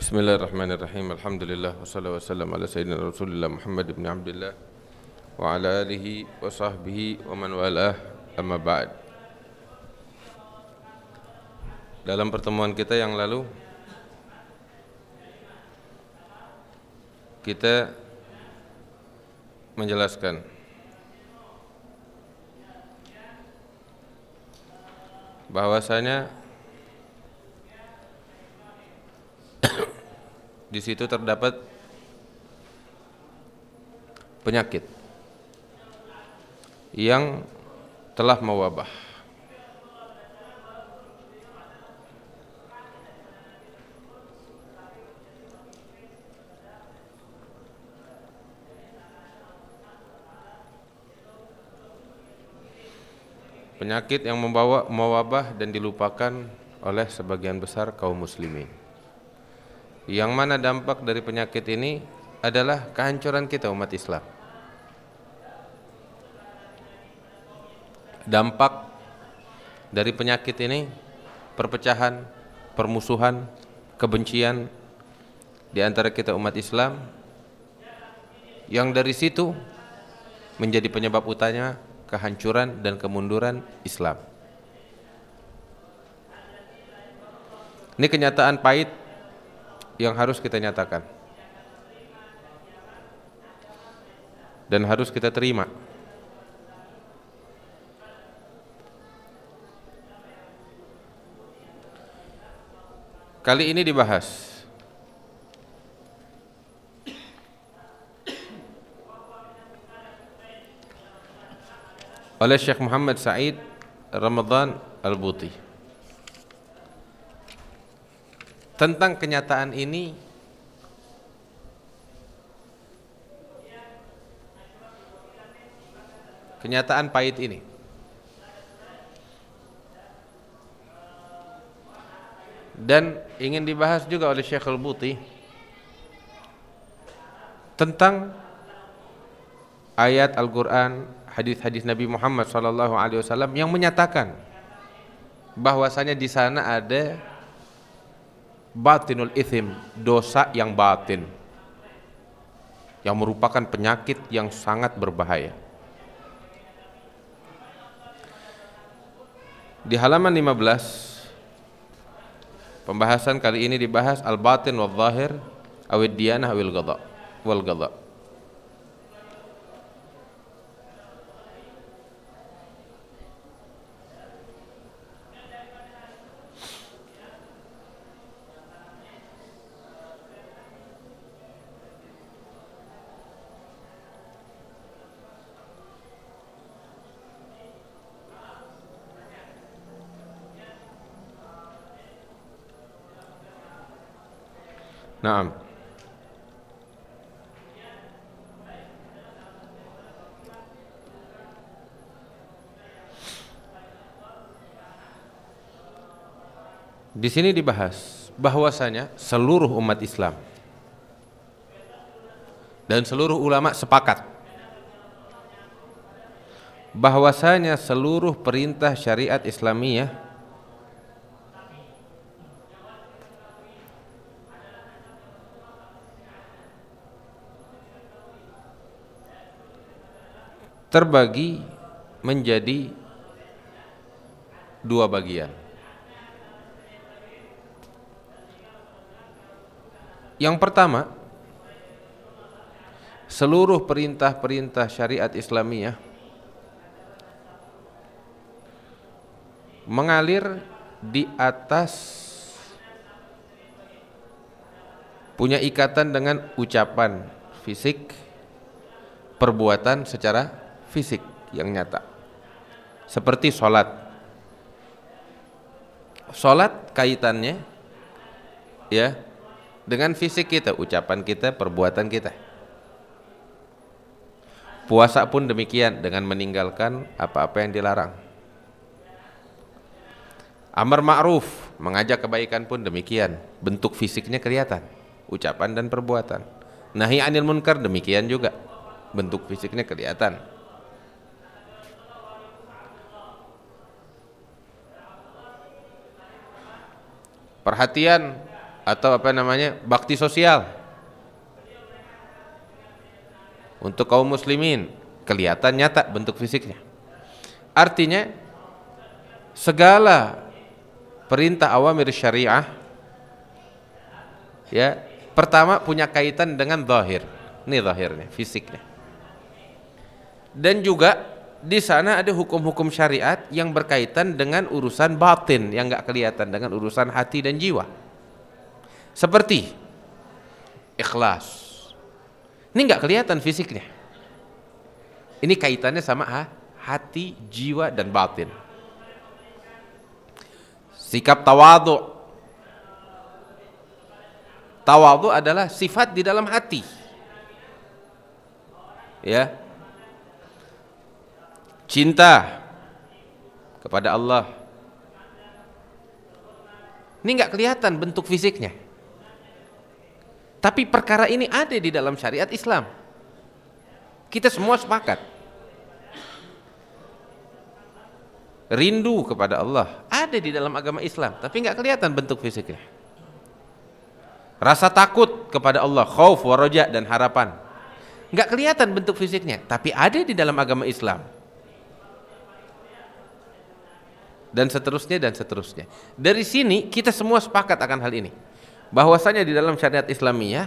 Bismillahirrahmanirrahim. Alhamdulillah wassalatu wassalamu ala sayyidina Rasulillah Muhammad ibn Abdullah wa ala alihi wa sahbihi wa man walah, amma ba'd. Dalam pertemuan kita yang lalu kita menjelaskan bahwasanya di situ terdapat penyakit yang telah mewabah. Penyakit yang mewabah dan dilupakan oleh sebagian besar kaum muslimin. Yang mana dampak dari penyakit ini adalah kehancuran kita umat Islam. Dampak dari penyakit ini perpecahan, permusuhan, kebencian di antara kita umat Islam, yang dari situ menjadi penyebab utama kehancuran dan kemunduran Islam. Ini kenyataan pahit yang harus kita nyatakan dan harus kita terima. Kali ini dibahas oleh Syekh Muhammad Said Ramadan Al-Buti tentang kenyataan ini, kenyataan pahit ini. Dan ingin dibahas juga oleh Syekh Al-Buti tentang ayat Al-Quran, hadis-hadis Nabi Muhammad SAW yang menyatakan bahwasanya di sana ada batinul ithim, dosa yang batin, yang merupakan penyakit yang sangat berbahaya. Di halaman 15 pembahasan kali ini dibahas al-batin wal zahir awid diyanah wal ghadha. Naam. Di sini dibahas bahwasanya seluruh umat Islam dan seluruh ulama sepakat bahwasanya seluruh perintah syariat Islamiyah terbagi menjadi dua bagian. Yang pertama, seluruh perintah-perintah syariat Islamiyah mengalir di atas punya ikatan dengan ucapan fisik, perbuatan secara fisik yang nyata, seperti sholat. Sholat kaitannya ya dengan fisik kita, ucapan kita, perbuatan kita. Puasa pun demikian, dengan meninggalkan apa-apa yang dilarang. Amar ma'ruf, mengajak kebaikan pun demikian, bentuk fisiknya kelihatan, ucapan dan perbuatan. Nahi anil munkar demikian juga, bentuk fisiknya kelihatan. Perhatian atau apa namanya, bakti sosial untuk kaum muslimin, kelihatan nyata bentuk fisiknya. Artinya segala perintah awamir syariah ya, pertama punya kaitan dengan zahir. Ini zahirnya, fisiknya. Dan juga di sana ada hukum-hukum syariat yang berkaitan dengan urusan batin yang enggak kelihatan, dengan urusan hati dan jiwa. Seperti ikhlas. Ini enggak kelihatan fisiknya. Ini kaitannya sama hati, jiwa dan batin. Sikap tawadhu. Tawadhu adalah sifat di dalam hati. Ya. Cinta kepada Allah. Ini enggak kelihatan bentuk fisiknya. Tapi perkara ini ada di dalam syariat Islam. Kita semua sepakat. Rindu kepada Allah ada di dalam agama Islam, tapi enggak kelihatan bentuk fisiknya. Rasa takut kepada Allah, khauf wa raja dan harapan, enggak kelihatan bentuk fisiknya, tapi ada di dalam agama Islam. Dan seterusnya dan seterusnya. Dari sini kita semua sepakat akan hal ini, bahwasanya di dalam syariat Islamiyah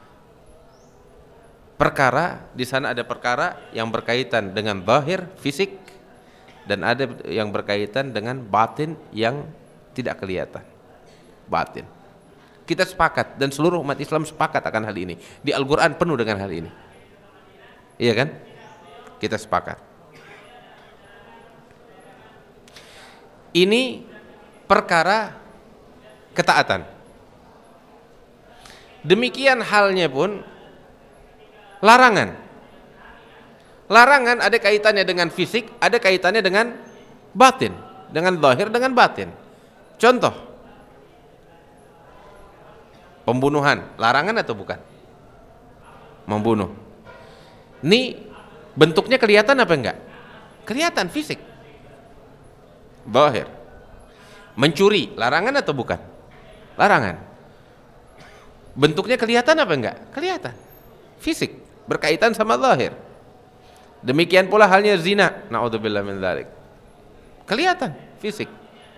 perkara, di sana ada perkara yang berkaitan dengan zahir, fisik, dan ada yang berkaitan dengan batin yang tidak kelihatan, batin. Kita sepakat dan seluruh umat Islam sepakat akan hal ini. Di Al-Quran penuh dengan hal ini. Iya kan? Kita sepakat. Ini perkara ketaatan. Demikian halnya pun larangan. Larangan ada kaitannya dengan fisik, ada kaitannya dengan batin, dengan zahir, dengan batin. Contoh, pembunuhan, larangan atau bukan? Membunuh. Ini bentuknya kelihatan apa enggak? Kelihatan, fisik, zahir. Mencuri, larangan atau bukan? Larangan. Bentuknya kelihatan apa enggak? Kelihatan, fisik, berkaitan sama zahir. Demikian pula halnya zina, naudzubillah min dzalik. Kelihatan, fisik,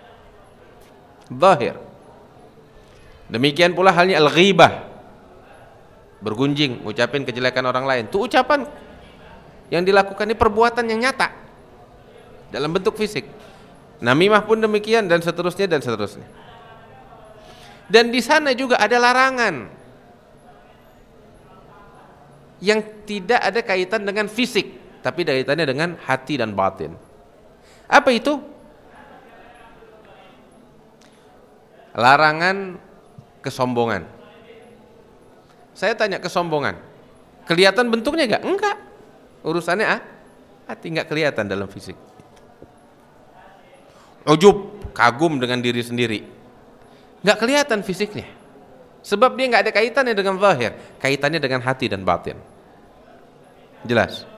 zahir. Demikian pula halnya al-ghibah, bergunjing, ngucapin kejelekan orang lain. Itu ucapan yang dilakukan, ini perbuatan yang nyata dalam bentuk fisik. Namimah pun demikian, dan seterusnya dan seterusnya. Dan di sana juga ada larangan yang tidak ada kaitan dengan fisik, tapi kaitannya dengan hati dan batin. Apa itu? Larangan kesombongan. Saya tanya, kesombongan kelihatan bentuknya enggak? Enggak. Urusannya hati, enggak kelihatan dalam fisik. Ujub, kagum dengan diri sendiri, enggak kelihatan fisiknya. Sebab dia enggak ada kaitannya dengan zahir, kaitannya dengan hati dan batin. Jelas.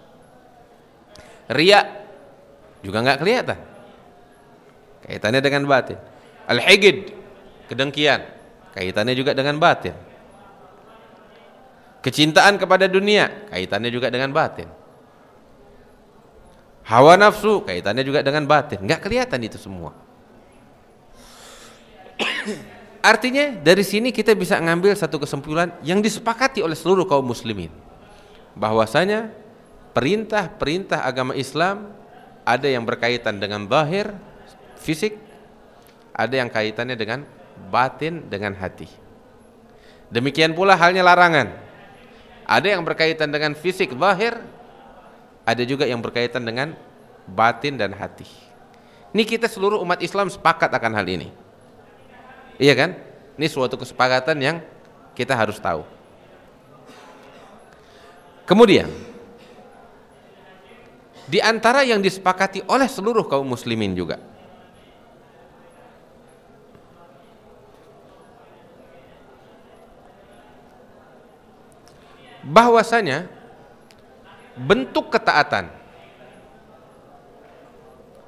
Riya juga enggak kelihatan, kaitannya dengan batin. Al-higid, kedengkian, kaitannya juga dengan batin. Kecintaan kepada dunia, kaitannya juga dengan batin. Hawa nafsu, kaitannya juga dengan batin. Enggak kelihatan itu semua. Artinya dari sini kita bisa ngambil satu kesimpulan yang disepakati oleh seluruh kaum muslimin, bahwasanya perintah-perintah agama Islam ada yang berkaitan dengan zahir, fisik, ada yang kaitannya dengan batin, dengan hati. Demikian pula halnya larangan. Ada yang berkaitan dengan fisik, zahir, ada juga yang berkaitan dengan batin dan hati. Ini kita seluruh umat Islam sepakat akan hal ini. Iya kan? Ini suatu kesepakatan yang kita harus tahu. Kemudian di antara yang disepakati oleh seluruh kaum muslimin juga, bahwasanya bentuk ketaatan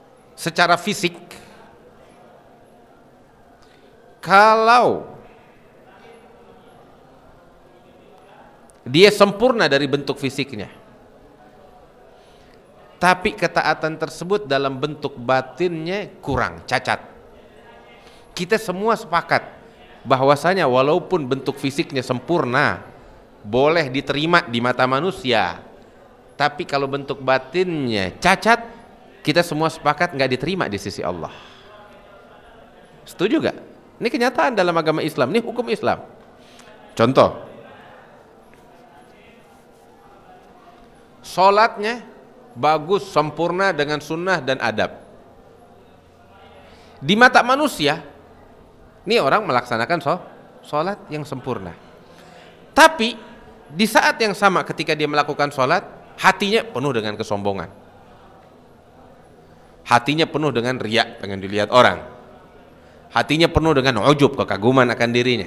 secara fisik, kalau Dia sempurna dari bentuk fisiknya. Tapi ketaatan tersebut dalam bentuk batinnya kurang, cacat. Kita semua sepakat bahwasanya walaupun bentuk fisiknya sempurna, boleh diterima di mata manusia, tapi kalau bentuk batinnya cacat, kita semua sepakat nggak diterima di sisi Allah. Setuju gak? Ini kenyataan dalam agama Islam, ini hukum Islam. Contoh, sholatnya bagus, sempurna dengan sunnah dan adab. Di mata manusia, ini orang melaksanakan sholat yang sempurna. Tapi di saat yang sama ketika dia melakukan sholat, hatinya penuh dengan kesombongan. Hatinya penuh dengan riya, pengen dilihat orang. Hatinya penuh dengan ujub, kekaguman akan dirinya.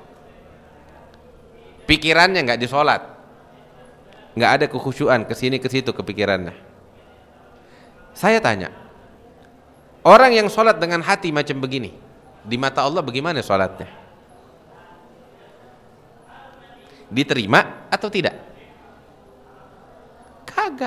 Pikirannya nggak di sholat, nggak ada kekhusyuan, kesini kesitu kepikirannya. Saya tanya, orang yang sholat dengan hati macam begini, di mata Allah bagaimana sholatnya? Diterima atau tidak? Kagak.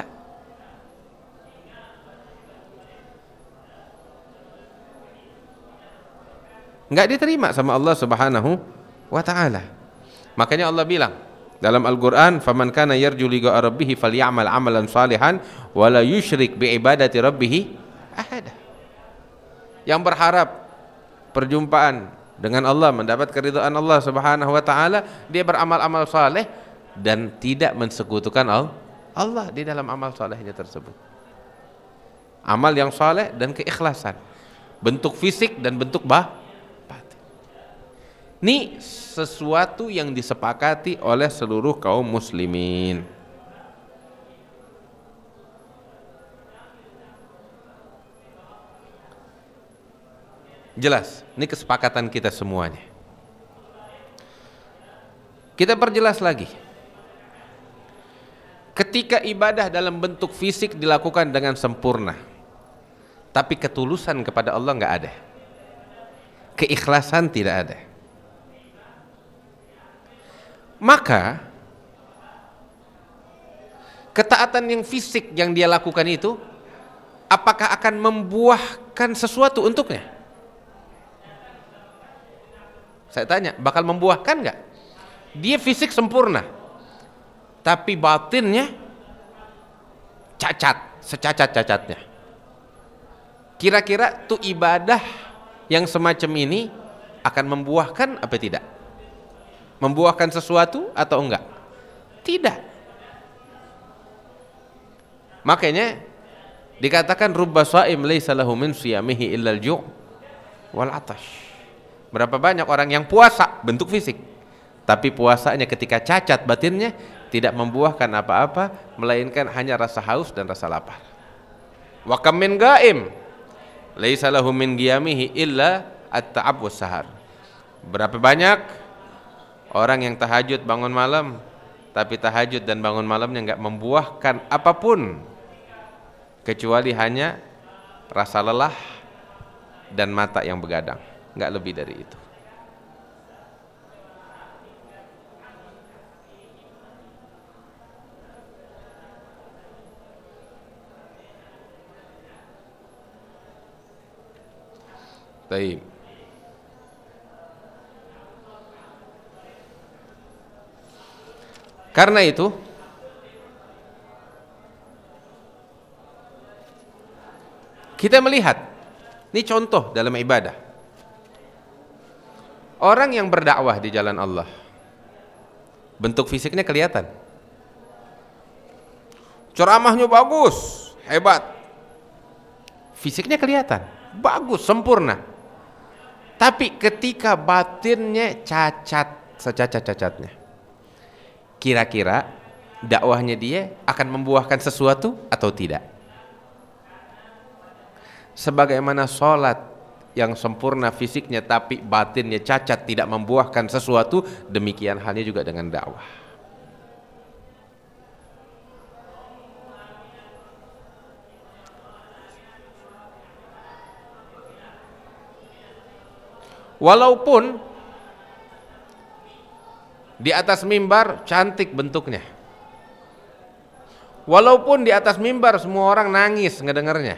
Nggak diterima sama Allah Subhanahu wa ta'ala. Makanya Allah bilang dalam Al-Quran, faman kana yarju liqa'a rabbih falyamal amalan salihan wa la yusyrik bi ibadati rabbih ahada. Yang berharap perjumpaan dengan Allah, mendapat keridhaan Allah Subhanahu wa ta'ala, dia beramal-amal saleh dan tidak mensekutukan Allah di dalam amal salehnya tersebut. Amal yang saleh dan keikhlasan, bentuk fisik dan bentuk batin. Ini sesuatu yang disepakati oleh seluruh kaum muslimin. Jelas, ini kesepakatan kita semuanya. Kita perjelas lagi. Ketika ibadah dalam bentuk fisik dilakukan dengan sempurna, tapi ketulusan kepada Allah nggak ada, keikhlasan tidak ada, maka ketaatan yang fisik yang dia lakukan itu apakah akan membuahkan sesuatu untuknya? Saya tanya, bakal membuahkan nggak? Dia fisik sempurna, tapi batinnya cacat, secacat-cacatnya. Kira-kira tuh ibadah yang semacam ini akan membuahkan apa tidak? Membuahkan sesuatu atau enggak? Tidak. Makanya dikatakan rubba shaim laisa lahu min siyamihi illa al-ju' wal 'atash. Berapa banyak orang yang puasa bentuk fisik, tapi puasanya ketika cacat batinnya tidak membuahkan apa-apa melainkan hanya rasa haus dan rasa lapar. Wa kam min ghaim laisa lahu min qiyamihi illa at-ta'ab was sahar. Berapa banyak orang yang tahajud bangun malam, tapi tahajud dan bangun malamnya enggak membuahkan apapun kecuali hanya rasa lelah dan mata yang begadang, enggak lebih dari itu. Baik. Karena itu kita melihat, ini contoh dalam ibadah. Orang yang berdakwah di jalan Allah, bentuk fisiknya kelihatan, ceramahnya bagus, hebat, fisiknya kelihatan, bagus, sempurna. Tapi ketika batinnya cacat, secacat-cacatnya, kira-kira dakwahnya dia akan membuahkan sesuatu atau tidak? Sebagaimana sholat yang sempurna fisiknya tapi batinnya cacat tidak membuahkan sesuatu, demikian halnya juga dengan dakwah. Walaupun Di atas mimbar cantik bentuknya. Walaupun di atas mimbar semua orang nangis ngedengarnya,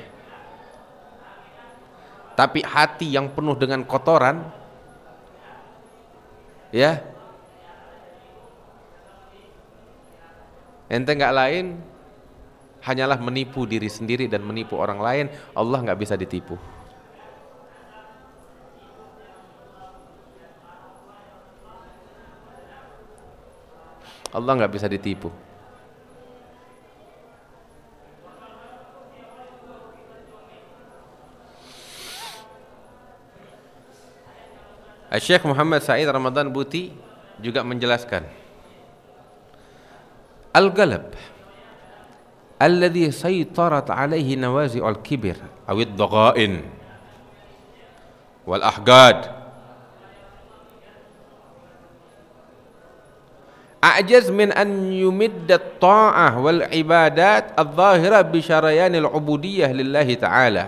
tapi hati yang penuh dengan kotoran, ya, ente nggak lain hanyalah menipu diri sendiri dan menipu orang lain. Allah nggak bisa ditipu. Allah nggak bisa ditipu. Syekh Muhammad Said Ramadan Buti juga menjelaskan, al-galab alladhi saytarat alaihi nawazi'ul kibir awid dhaga'in wal ahgad a'jaz min an yumidda at-ta'ah wal ibadat adh-dhahira bi syarayanil ubudiyah lillahi ta'ala.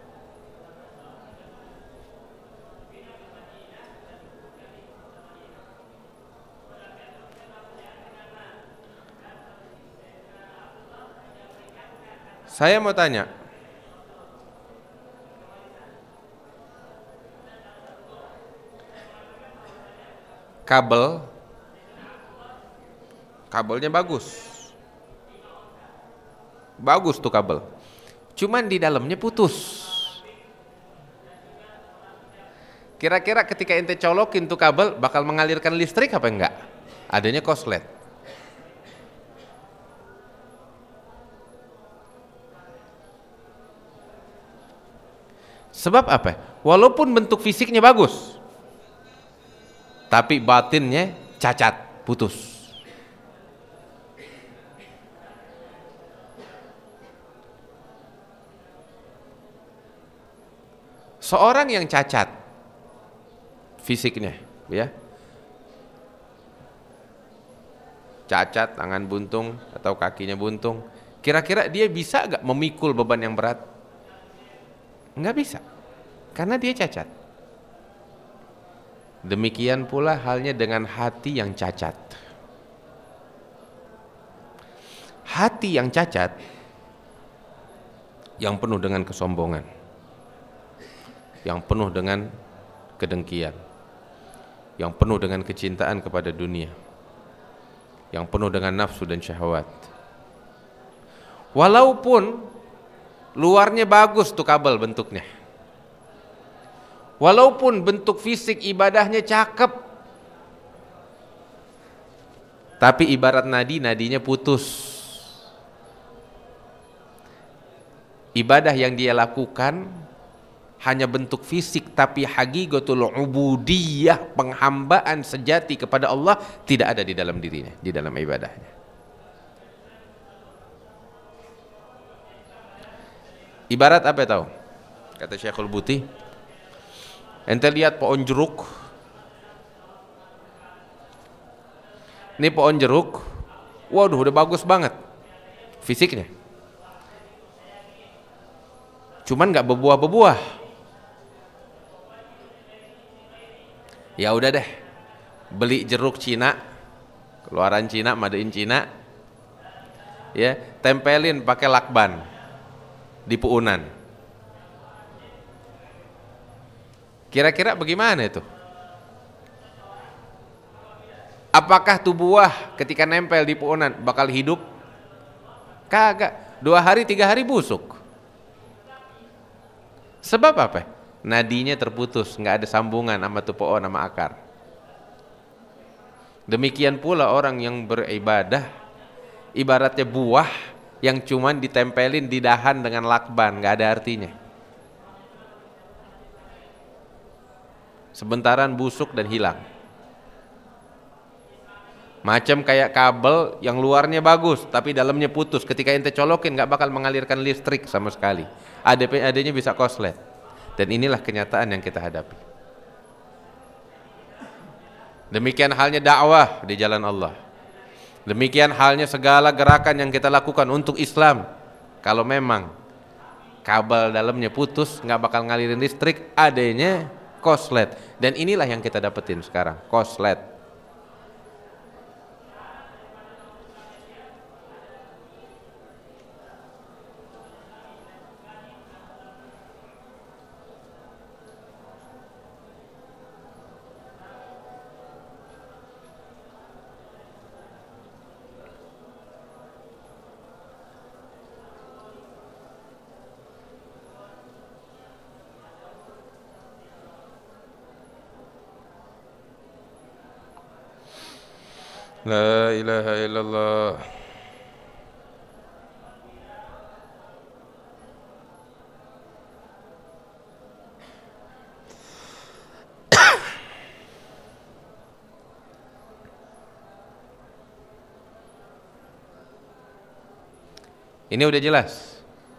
Saya mau tanya, kabelnya bagus tuh kabel, cuman di dalamnya putus. Kira-kira ketika ente colokin tuh kabel bakal mengalirkan listrik apa enggak? Adanya korslet. Sebab apa? Walaupun bentuk fisiknya bagus, tapi batinnya cacat, putus. Seorang yang cacat fisiknya, ya, cacat, tangan buntung atau kakinya buntung, kira-kira dia bisa gak memikul beban yang berat? Nggak bisa, karena dia cacat. Demikian pula halnya dengan hati yang cacat. Hati yang cacat, yang penuh dengan kesombongan, yang penuh dengan kedengkian, yang penuh dengan kecintaan kepada dunia, yang penuh dengan nafsu dan syahwat. Walaupun luarnya bagus tuh kabel bentuknya, walaupun bentuk fisik ibadahnya cakep, tapi ibarat nadinya putus. Ibadah yang dia lakukan hanya bentuk fisik, tapi haqiqatul ubudiyah, penghambaan sejati kepada Allah tidak ada di dalam dirinya, di dalam ibadahnya. Ibarat apa tahu? Kata Syekhul Buti, ente lihat pohon jeruk. Ini pohon jeruk, waduh udah bagus banget fisiknya, cuman nggak berbuah-berbuah. Ya udah deh, beli jeruk Cina, keluaran Cina, made in Cina, ya, tempelin pakai lakban di puunan. Kira-kira bagaimana itu? Apakah tuh buah ketika nempel di puunan bakal hidup? Kagak, 2 hari 3 hari busuk. Sebab apa? Nadinya terputus, nggak ada sambungan sama tuh pohon sama akar. Demikian pula orang yang beribadah, ibaratnya buah yang cuman ditempelin di dahan dengan lakban, nggak ada artinya. Sebentaran busuk dan hilang. Macam kayak kabel yang luarnya bagus tapi dalamnya putus, ketika ente colokin nggak bakal mengalirkan listrik sama sekali. Adanya bisa korslet. Dan inilah kenyataan yang kita hadapi. Demikian halnya dakwah di jalan Allah. Demikian halnya segala gerakan yang kita lakukan untuk Islam. Kalau memang kabel dalamnya putus, nggak bakal ngalirin listrik, adanya korslet. Dan inilah yang kita dapetin sekarang, korslet. La ilaha illallah. Ini udah jelas.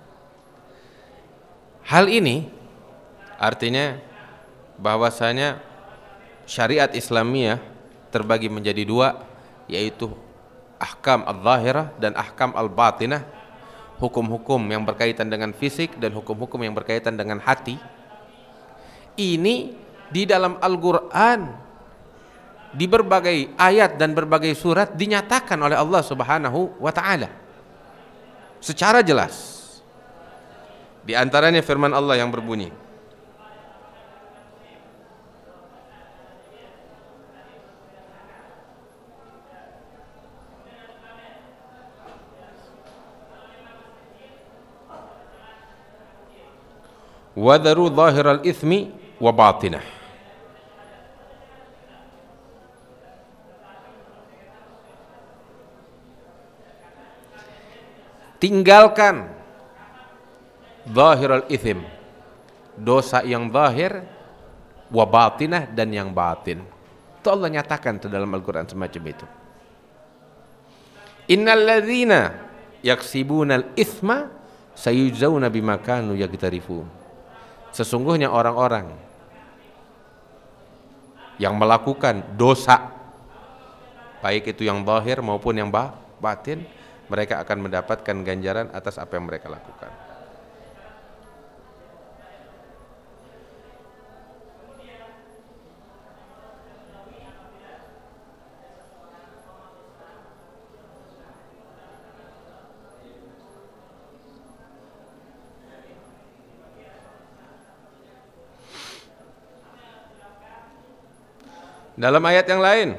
Hal ini artinya bahwasanya syariat Islamiyah terbagi menjadi dua, yaitu ahkam al-zahirah dan ahkam al-batinah, hukum-hukum yang berkaitan dengan fisik dan hukum-hukum yang berkaitan dengan hati. Ini di dalam Al-Quran, di berbagai ayat dan berbagai surat dinyatakan oleh Allah Subhanahu wa ta'ala secara jelas. Di antaranya firman Allah yang berbunyi, "Wadharu zahiral itsmi wa batinah." Tinggalkan zahiral itsm, dosa yang zahir, wa batinah, dan yang batin. Itu Allah nyatakan dalam Al-Quran semacam itu. Innal ladzina yaksibunal itsma sayujzauna bima kanu yaqtarifun. Sesungguhnya orang-orang yang melakukan dosa, baik itu yang zahir maupun yang batin, mereka akan mendapatkan ganjaran atas apa yang mereka lakukan. Dalam ayat yang lain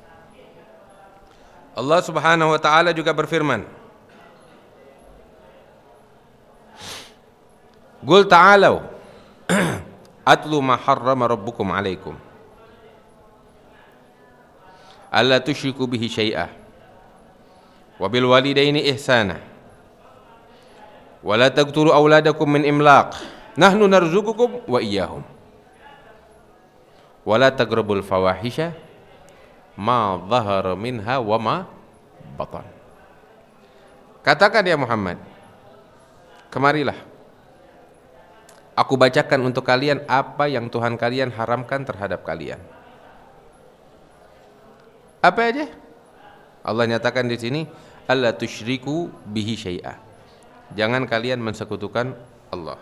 Allah Subhanahu wa ta'ala juga berfirman, "Qul ta'alau atlu ma harrama rabbukum 'alaikum alla tusyriku bihi syai'a wa bil walidaini ihsana wa la taqtulu auladakum min imlaq nahnu narzuqukum wa iyyahum wa la taqrabul fawahisha ma dhahara minha wa ma batan." Katakan ya Muhammad, kemarilah aku bacakan untuk kalian apa yang Tuhan kalian haramkan terhadap kalian. Apa aja? Allah nyatakan di sini, alla tusyriku bihi syai'a. Jangan kalian mensekutukan Allah.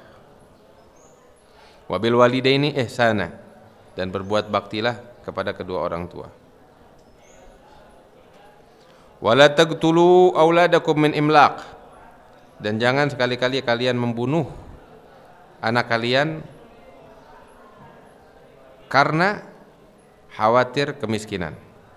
Wabil walidaini ihsana, dan berbuat baktilah kepada kedua orang tua. Wala taqtulu auladakum min imlaq, dan jangan sekali-kali kalian membunuh anak kalian karena khawatir kemiskinan.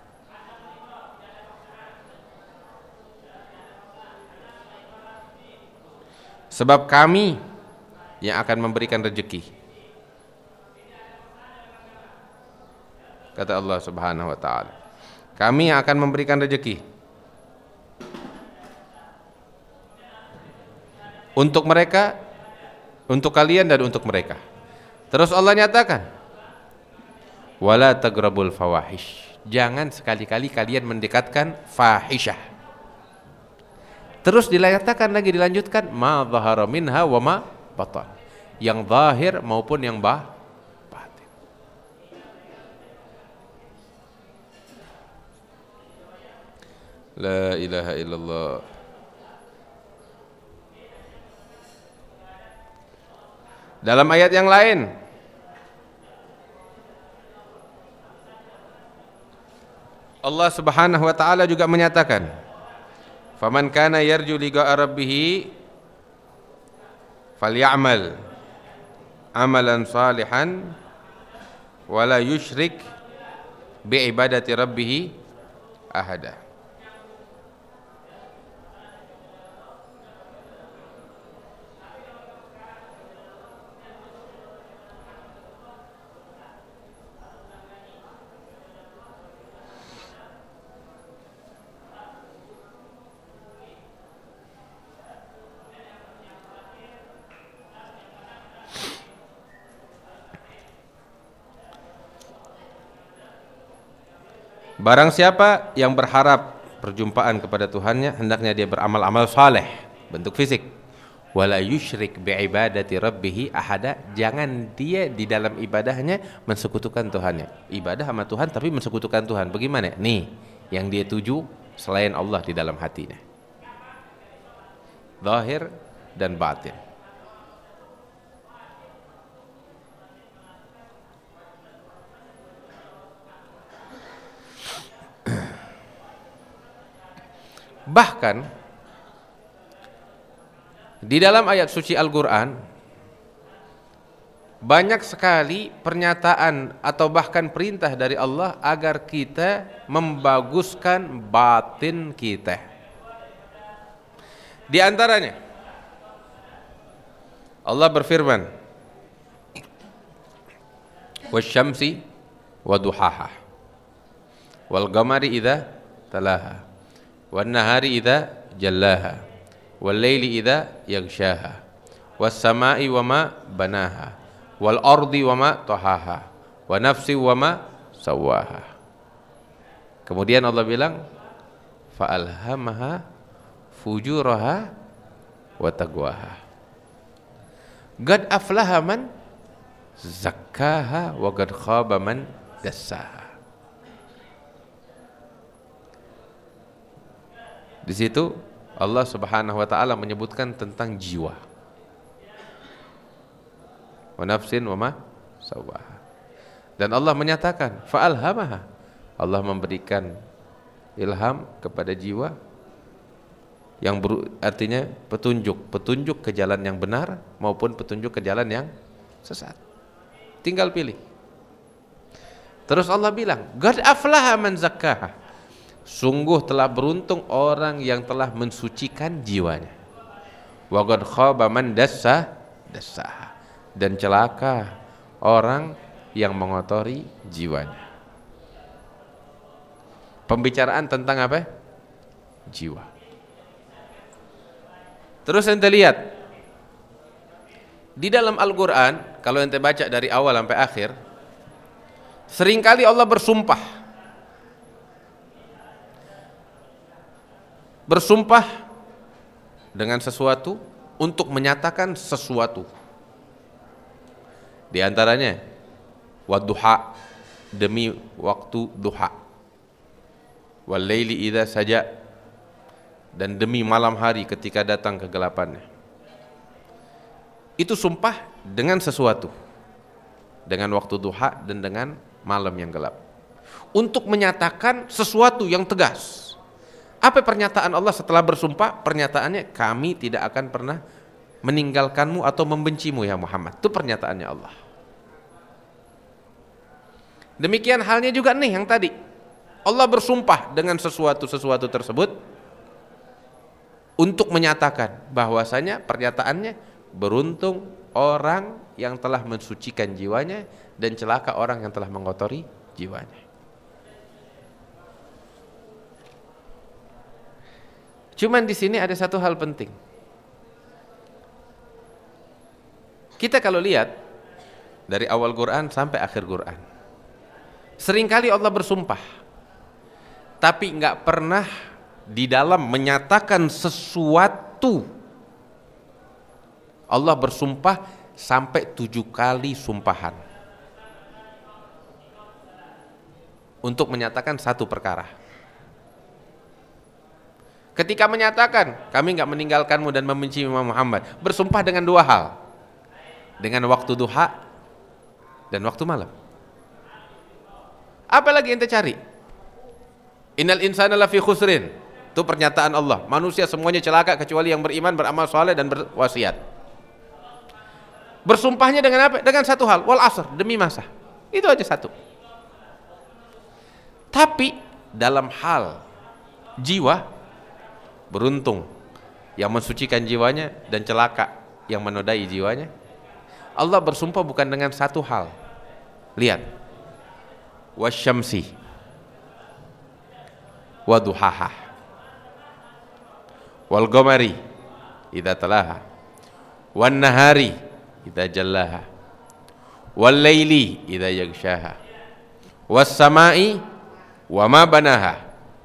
Sebab kami yang akan memberikan rezeki, kata Allah Subhanahu wa ta'ala. Kami yang akan memberikan rezeki untuk mereka, untuk kalian dan untuk mereka. Terus Allah nyatakan, wala tagrabul fawahish, jangan sekali-kali kalian mendekatkan fahisyah. Terus dilayatakan lagi, dilanjutkan, ma dhahara minha wa ma batan, yang zahir maupun yang batin. La ilaha illallah. Dalam ayat yang lain Allah Subhanahu wa ta'ala juga menyatakan, faman kana yarju liqa'a rabbih falyamal amalan salihan wala yusyrik bi'ibadati rabbih ahada. Barang siapa yang berharap perjumpaan kepada Tuhannya, hendaknya dia beramal-amal saleh bentuk fisik. Wala yusyrik bi'ibadati rabbih ahada, jangan dia di dalam ibadahnya mensekutukan Tuhannya. Ibadah sama Tuhan tapi mensekutukan Tuhan. Bagaimana? Nih, yang dia tuju selain Allah di dalam hatinya. Zahir dan batin. Bahkan di dalam ayat suci Al-Quran banyak sekali pernyataan atau bahkan perintah dari Allah agar kita membaguskan batin kita. Di antaranya Allah berfirman, wasyamsi waduhaha wal qamari idza talaha wan nahari idza jallaha wal laili idza yaghshaha was samai wama banaha wal ardi wama tahaha wa nafsi wama sawaha. Kemudian Allah bilang fa alhamaha fujuraha wa taqwaha. Qad aflaha man zakkaha wa qad khaba man dassaha. Di situ Allah Subhanahu wa taala menyebutkan tentang jiwa. Wa nafsin wa ma sawaha. Dan Allah menyatakan fa'alhamaha. Allah memberikan ilham kepada jiwa yang artinya petunjuk ke jalan yang benar maupun petunjuk ke jalan yang sesat. Tinggal pilih. Terus Allah bilang, "Qad aflaha man zakkaha." Sungguh telah beruntung orang yang telah mensucikan jiwanya. Wa qad khaba man dassaha. Dan celaka orang yang mengotori jiwanya. Pembicaraan tentang apa? Jiwa. Terus ente lihat di dalam Al-Quran, kalau ente baca dari awal sampai akhir, seringkali Allah bersumpah dengan sesuatu untuk menyatakan sesuatu. Di antaranya wadduha, demi waktu duha, wal laili idza saja, dan demi malam hari ketika datang kegelapannya. Itu sumpah dengan sesuatu, dengan waktu duha dan dengan malam yang gelap, untuk menyatakan sesuatu yang tegas. Apa pernyataan Allah setelah bersumpah? Pernyataannya, kami tidak akan pernah meninggalkanmu atau membencimu ya Muhammad. Itu pernyataannya Allah. Demikian halnya juga nih yang tadi, Allah bersumpah dengan sesuatu tersebut untuk menyatakan bahwasanya pernyataannya, beruntung orang yang telah mensucikan jiwanya dan celaka orang yang telah mengotori jiwanya. Cuman di sini ada satu hal penting. Kita kalau lihat dari awal Quran sampai akhir Quran, seringkali Allah bersumpah, tapi nggak pernah di dalam menyatakan sesuatu. Allah bersumpah sampai 7 kali sumpahan untuk menyatakan satu perkara. Ketika menyatakan kami enggak meninggalkanmu dan membenci Muhammad, bersumpah dengan 2 hal. Dengan waktu duha dan waktu malam. Apa lagi ente cari? Innal insana lafi khusrin. Itu pernyataan Allah. Manusia semuanya celaka kecuali yang beriman, beramal saleh dan berwasiat. Bersumpahnya dengan apa? Dengan satu hal, wal asr, demi masa. Itu aja satu. Tapi dalam hal jiwa, beruntung yang mensucikan jiwanya dan celaka yang menodai jiwanya. Allah bersumpah bukan dengan satu hal. Lihat, wasyamsi waduhaha wal qamari idza talaha wan nahari idza jallaha wal laili idza yaghshaha was samai wa ma banaha,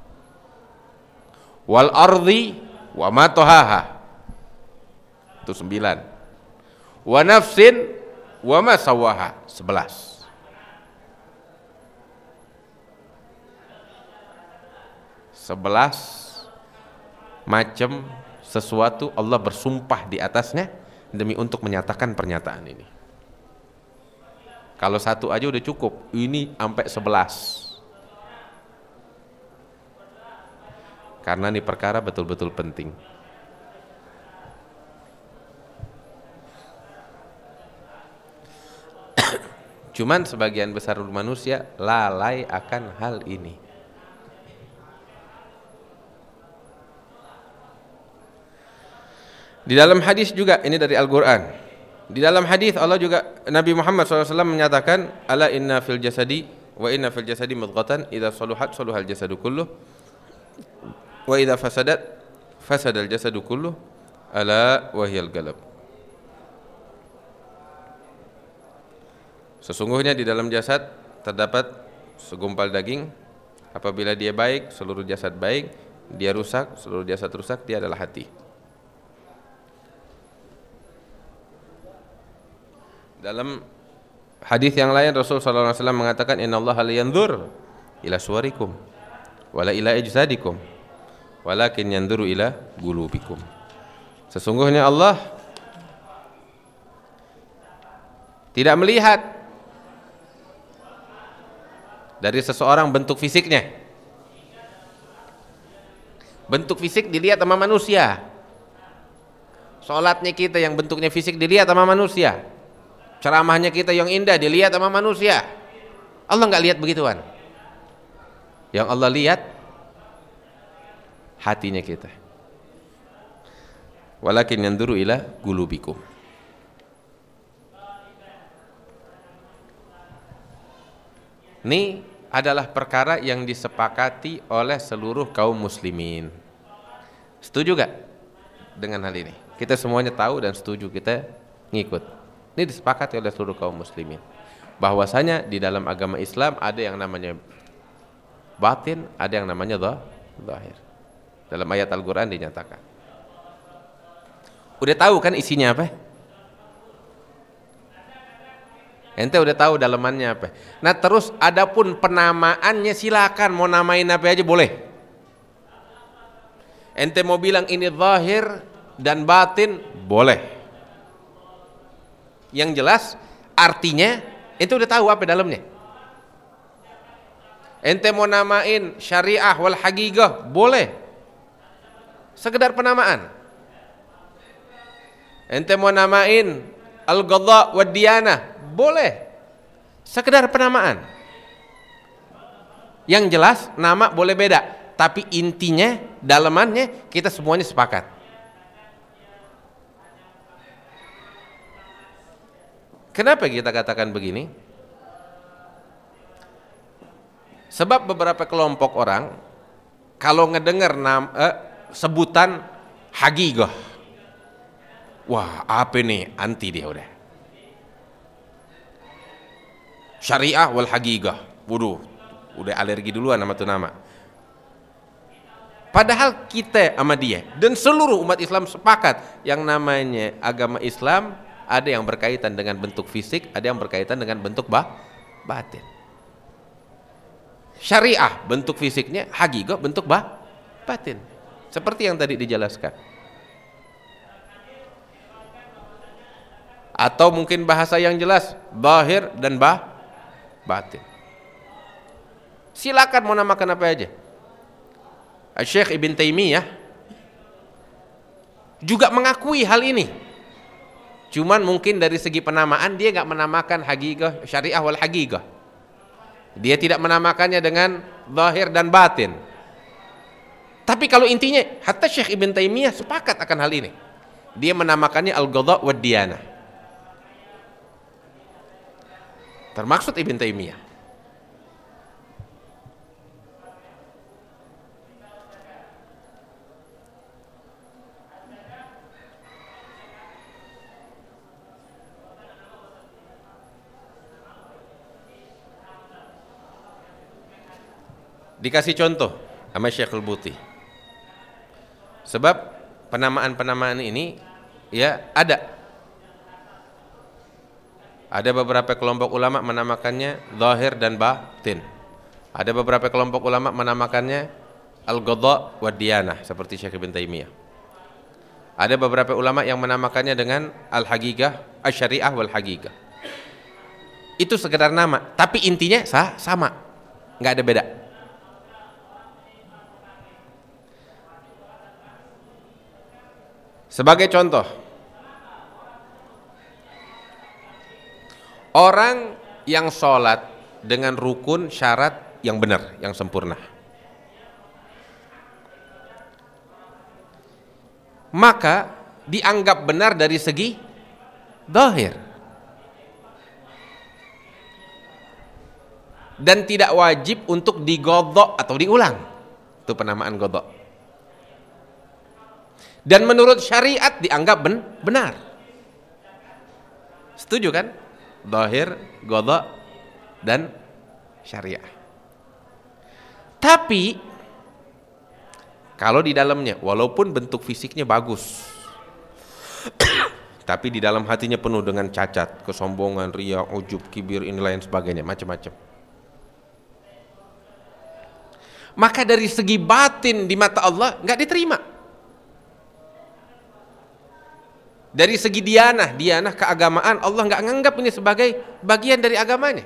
wal ardi wa ma tohaha. Itu 9. Wa nafsin wa ma sawaha. 11. Macam sesuatu Allah bersumpah di atasnya demi untuk menyatakan pernyataan ini. Kalau satu aja udah cukup, ini sampai 11. Karena ini perkara betul-betul penting. Cuman sebagian besar manusia lalai akan hal ini. Di dalam hadis juga, ini dari Al-Quran. Di dalam hadis Allah juga, Nabi Muhammad SAW menyatakan, ala inna fil jasadi wa inna fil jasadi mudghatan idza saluhat saluhal jasadu kulluh wa idza fasadat fasadal jasadu kulluh ala wahyal galab. Sesungguhnya di dalam jasad terdapat segumpal daging, apabila dia baik seluruh jasad baik, dia rusak seluruh jasad rusak, dia adalah hati. Dalam hadis yang lain Rasulullah SAW mengatakan, innallaha la yanzur ila suwarikum wala ila ajsadikum walakin yanzuru ila qulubikum. Sesungguhnya Allah tidak melihat dari seseorang bentuk fisiknya. Bentuk fisik dilihat sama manusia. Salatnya kita yang bentuknya fisik dilihat sama manusia. Ceramahnya kita yang indah dilihat sama manusia. Allah enggak lihat begituan. Yang Allah lihat hatinya kita. Walakin yanzuru ila qulubikum. Ini adalah perkara yang disepakati oleh seluruh kaum muslimin. Setuju gak dengan hal ini? Kita semuanya tahu dan setuju, kita ngikut. Ini disepakati oleh seluruh kaum muslimin. Bahwasanya di dalam agama Islam ada yang namanya batin, ada yang namanya zahir. Dalam ayat Al-Quran dinyatakan. Udah tahu kan isinya apa? Ente udah tahu dalamannya apa. Nah terus adapun penamaannya silakan, mau namain apa aja boleh. Ente mau bilang ini zahir dan batin boleh. Yang jelas artinya ente udah tahu apa dalamnya. Ente mau namain syariah wal haqiqah boleh. Sekedar penamaan. Ente mau namain al-qadha wad diyanah boleh. Sekedar penamaan. Yang jelas nama boleh beda, tapi intinya dalamannya kita semuanya sepakat. Kenapa kita katakan begini? Sebab beberapa kelompok orang kalau ngedengar sebutan haqiqah, wah apa nih, anti dia udah. Syariah wal haqiqah, waduh, udah alergi duluan sama tuh nama. Padahal kita sama dia dan seluruh umat Islam sepakat yang namanya agama Islam ada yang berkaitan dengan bentuk fisik, ada yang berkaitan dengan bentuk batin. Syariah bentuk fisiknya, haqiqah bentuk batin. Seperti yang tadi dijelaskan. Atau mungkin bahasa yang jelas, zahir dan batin. Silakan mau namakan apa aja. Syekh Ibn Taimiyah juga mengakui hal ini. Cuman mungkin dari segi penamaan dia enggak menamakan haqiqah, syariah wal haqiqah. Dia tidak menamakannya dengan zahir dan batin. Tapi kalau intinya, hatta Syekh Ibn Taimiyah sepakat akan hal ini. Dia menamakannya al-qadha wad diyanah. Termaksud Ibn Taimiyah. Dikasih contoh sama Syekhul Buti. Sebab penamaan-penamaan ini ya ada beberapa kelompok ulama menamakannya zahir dan batin. Ada beberapa kelompok ulama menamakannya al-qadha wa diyanah seperti Syekh Ibn Taimiyah. Ada beberapa ulama yang menamakannya dengan al-haqiqah, asy-syariah wal haqiqah. Itu sekedar nama, tapi intinya sama. Enggak ada beda. Sebagai contoh, orang yang sholat dengan rukun syarat yang benar, yang sempurna, maka dianggap benar dari segi zahir dan tidak wajib untuk digodok atau diulang. Itu penamaan godok. Dan menurut syariat dianggap benar. Setuju kan? Zahir, qadha dan syariah. Tapi kalau di dalamnya walaupun bentuk fisiknya bagus tapi di dalam hatinya penuh dengan cacat, kesombongan, riya, ujub, kibir, ini lain sebagainya, macam-macam. Maka dari segi batin di mata Allah enggak diterima. Dari segi diyanah keagamaan, Allah enggak menganggap ini sebagai bagian dari agamanya.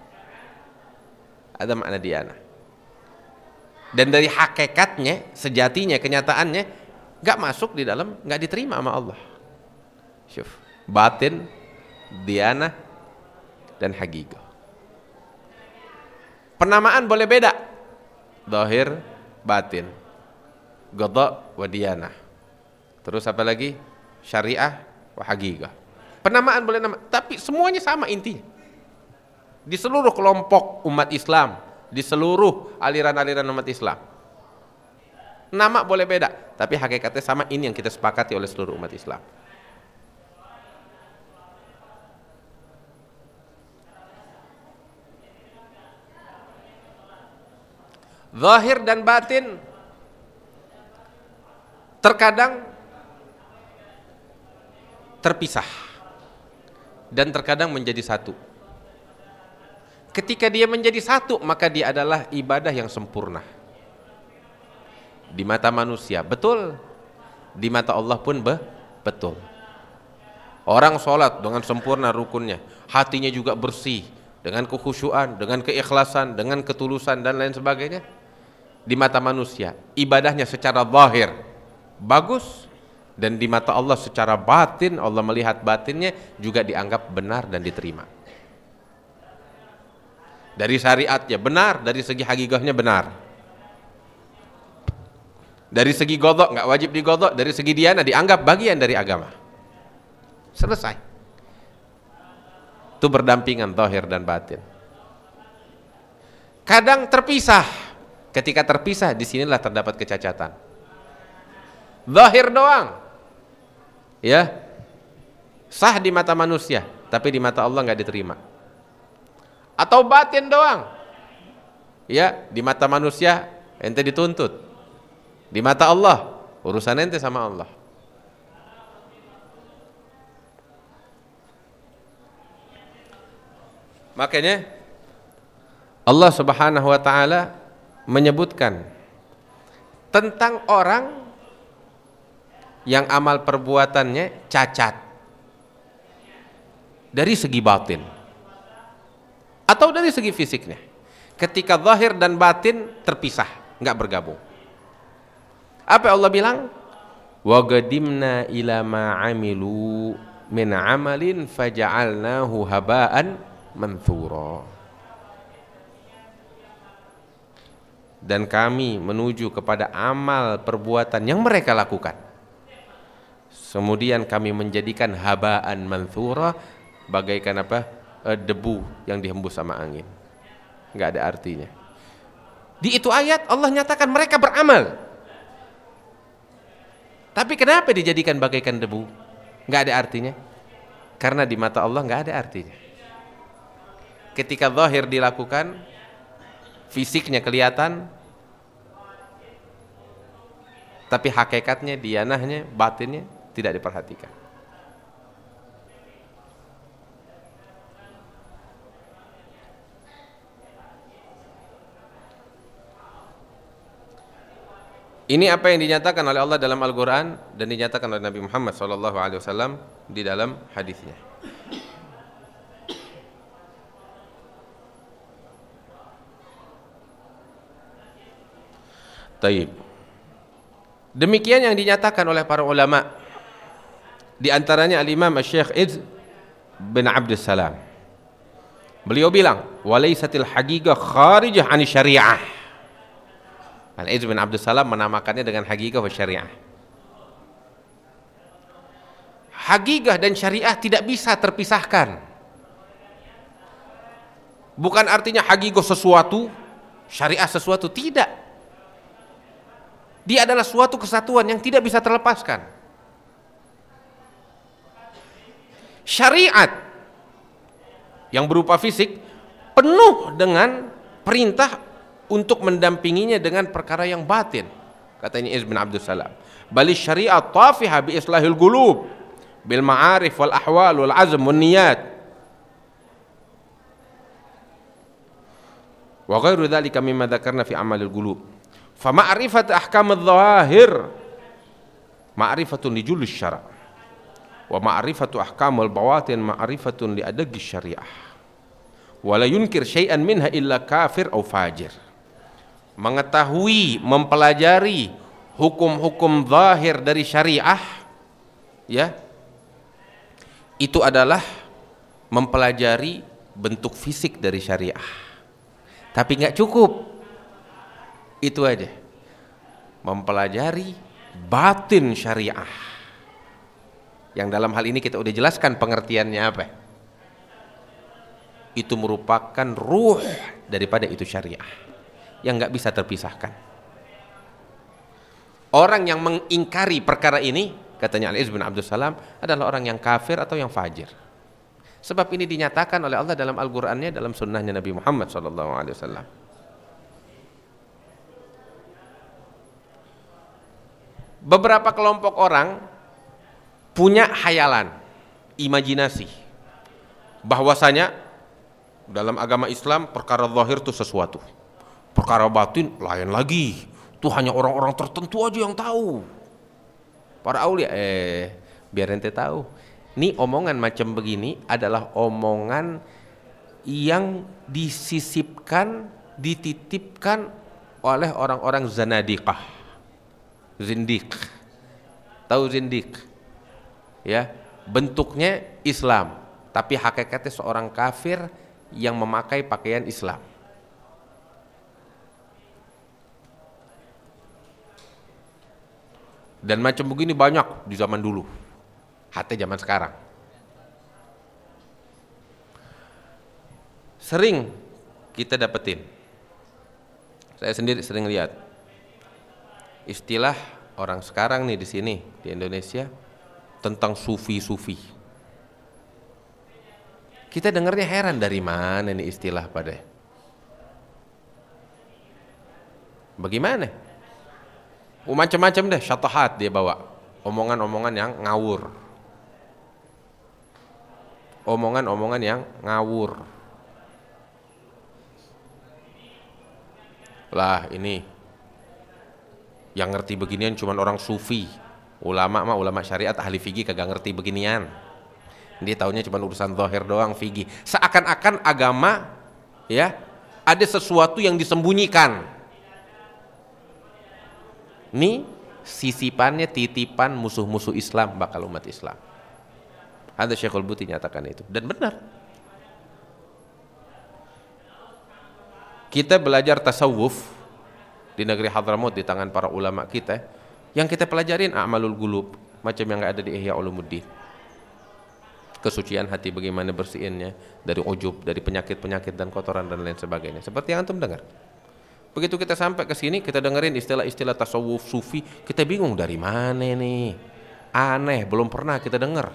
Ada makna diyanah. Dan dari hakikatnya, sejatinya, kenyataannya enggak masuk di dalam, enggak diterima sama Allah. Syuf, batin, diyanah dan haqiqah. Penamaan boleh beda. Zahir, batin, qadha wa diyanah. Terus apa lagi? Syariah wa haqiqah. Penamaan boleh nama, tapi semuanya sama intinya. Di seluruh kelompok umat Islam, di seluruh aliran-aliran umat Islam. Nama boleh beda, tapi hakikatnya sama, ini yang kita sepakati oleh seluruh umat Islam. Zahir dan batin terkadang terpisah dan terkadang menjadi satu. Ketika dia menjadi satu, maka dia adalah ibadah yang sempurna di mata manusia, betul, di mata Allah pun betul. Orang sholat dengan sempurna rukunnya, hatinya juga bersih, dengan kekhusyuan, dengan keikhlasan, dengan ketulusan dan lain sebagainya. Di mata manusia ibadahnya secara zahir bagus, dan di mata Allah secara batin, Allah melihat batinnya juga dianggap benar dan diterima. Dari syariatnya benar, dari segi hakikahnya benar. Dari segi qadha enggak wajib diqadha, dari segi diyanah dianggap bagian dari agama. Selesai. Itu berdampingan zahir dan batin. Kadang terpisah. Ketika terpisah, disinilah terdapat kecacatan. Zahir doang, ya, sah di mata manusia, tapi di mata Allah enggak diterima. Atau batin doang, ya, di mata manusia ente dituntut, di mata Allah urusan ente sama Allah. Makanya Allah Subhanahu wa taala menyebutkan tentang orang yang amal perbuatannya cacat dari segi batin atau dari segi fisiknya. Ketika zahir dan batin terpisah, enggak bergabung. Apa Allah bilang? Wa qadimna ila ma amilu min amalin faja'alnahu haba'an manthura. Dan kami menuju kepada amal perbuatan yang mereka lakukan, kemudian kami menjadikan habaan manthura, bagaikan apa? Debu yang dihembus sama angin, nggak ada artinya. Di itu ayat Allah nyatakan mereka beramal, tapi kenapa dijadikan bagaikan debu? Nggak ada artinya, karena di mata Allah nggak ada artinya. Ketika zahir dilakukan, fisiknya kelihatan, tapi hakikatnya, dianahnya, batinnya tidak diperhatikan. Ini apa yang dinyatakan oleh Allah dalam Al-Quran dan dinyatakan oleh Nabi Muhammad SAW di dalam hadisnya. Taib. Demikian yang dinyatakan oleh para ulama. Di antaranya Al-Imam Syekh Izz bin Abdul Salam. Beliau bilang, "Walaisatil haqiqah kharijah 'ani syariah." Al-Izz bin Abdul Salam menamakannya dengan haqiqah wa syariah. Haqiqah dan syariah tidak bisa terpisahkan. Bukan artinya haqiqah sesuatu, syariah sesuatu, tidak. Dia adalah suatu kesatuan yang tidak bisa terlepaskan. Syariat yang berupa fisik penuh dengan perintah untuk mendampinginya dengan perkara yang batin. Katanya Izz bin Abdul Salam, bali syariat tafiha bi islahil qulub bil ma'arif wal ahwal wal azm wal niyat wa ghairu dzalika mimma dzakarna fi amalil qulub. Fa ma'rifat ahkam adh-dhawahir ma'rifatun li julli syara' wa ma'rifatu ahkamul bawatin ma'rifatun li adagi syariah wa la yunkir syai'an minha illa kafir au fajir. Mengetahui, mempelajari hukum-hukum zahir dari syariah, ya, itu adalah mempelajari bentuk fisik dari syariah. Tapi nggak cukup itu aja, mempelajari batin syariah, yang dalam hal ini kita udah jelaskan pengertiannya apa. Itu merupakan ruh daripada itu syariah yang nggak bisa terpisahkan. Orang yang mengingkari perkara ini, katanya Al-Izz bin Abdul Salam, adalah orang yang kafir atau yang fajir. Sebab ini dinyatakan oleh Allah dalam Al-Qur'annya, dalam sunnahnya Nabi Muhammad SAW. Beberapa kelompok orang punya khayalan, imajinasi, bahwasanya dalam agama Islam perkara zahir itu sesuatu, perkara batin lain lagi. Itu hanya orang-orang tertentu aja yang tahu. Para aulia, biar ente tahu. Nih omongan macam begini adalah omongan yang disisipkan, dititipkan oleh orang-orang zanadiqah. Zindiq. Tahu zindiq? Ya, bentuknya Islam, tapi hakikatnya seorang kafir yang memakai pakaian Islam. Dan macam begini banyak di zaman dulu, hatta zaman sekarang. Sering kita dapetin, saya sendiri sering lihat istilah orang sekarang nih di sini di Indonesia tentang sufi-sufi. Kita dengarnya heran, dari mana nih istilah pada? Bagaimana? Macam-macam deh, syatahat dia bawa, omongan-omongan yang ngawur, omongan-omongan yang ngawur. Lah ini yang ngerti beginian cuma orang sufi, ulama mah ulama syariat ahli fikih kagak ngerti beginian. Dia taunya cuma urusan zahir doang, fikih. Seakan-akan agama, ya, ada sesuatu yang disembunyikan. Ini sisipannya, titipan musuh-musuh Islam bakal umat Islam. Ada Syekhul Buti nyatakan itu, dan benar. Kita belajar tasawuf di negeri Hadramaut di tangan para ulama kita, yang kita pelajarin a'malul qulub, macam yang ada di Ihya Ulumuddin. Kesucian hati, bagaimana bersihinnya dari ujub, dari penyakit-penyakit dan kotoran dan lain sebagainya. Seperti yang antum dengar. Begitu kita sampai ke sini, kita dengerin istilah-istilah tasawuf sufi, kita bingung dari mana nih. Aneh, belum pernah kita dengar.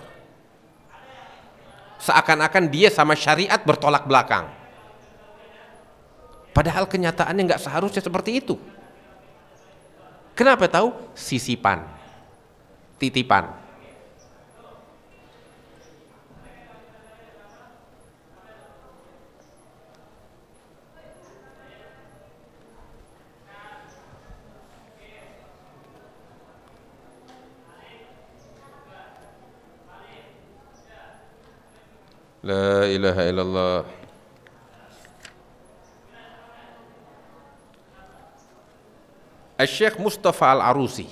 Seakan-akan dia sama syariat bertolak belakang. Padahal kenyataannya nggak seharusnya seperti itu. Kenapa tahu? Sisipan, titipan. La ilaha illallah. Syekh Mustafa Al-Arusi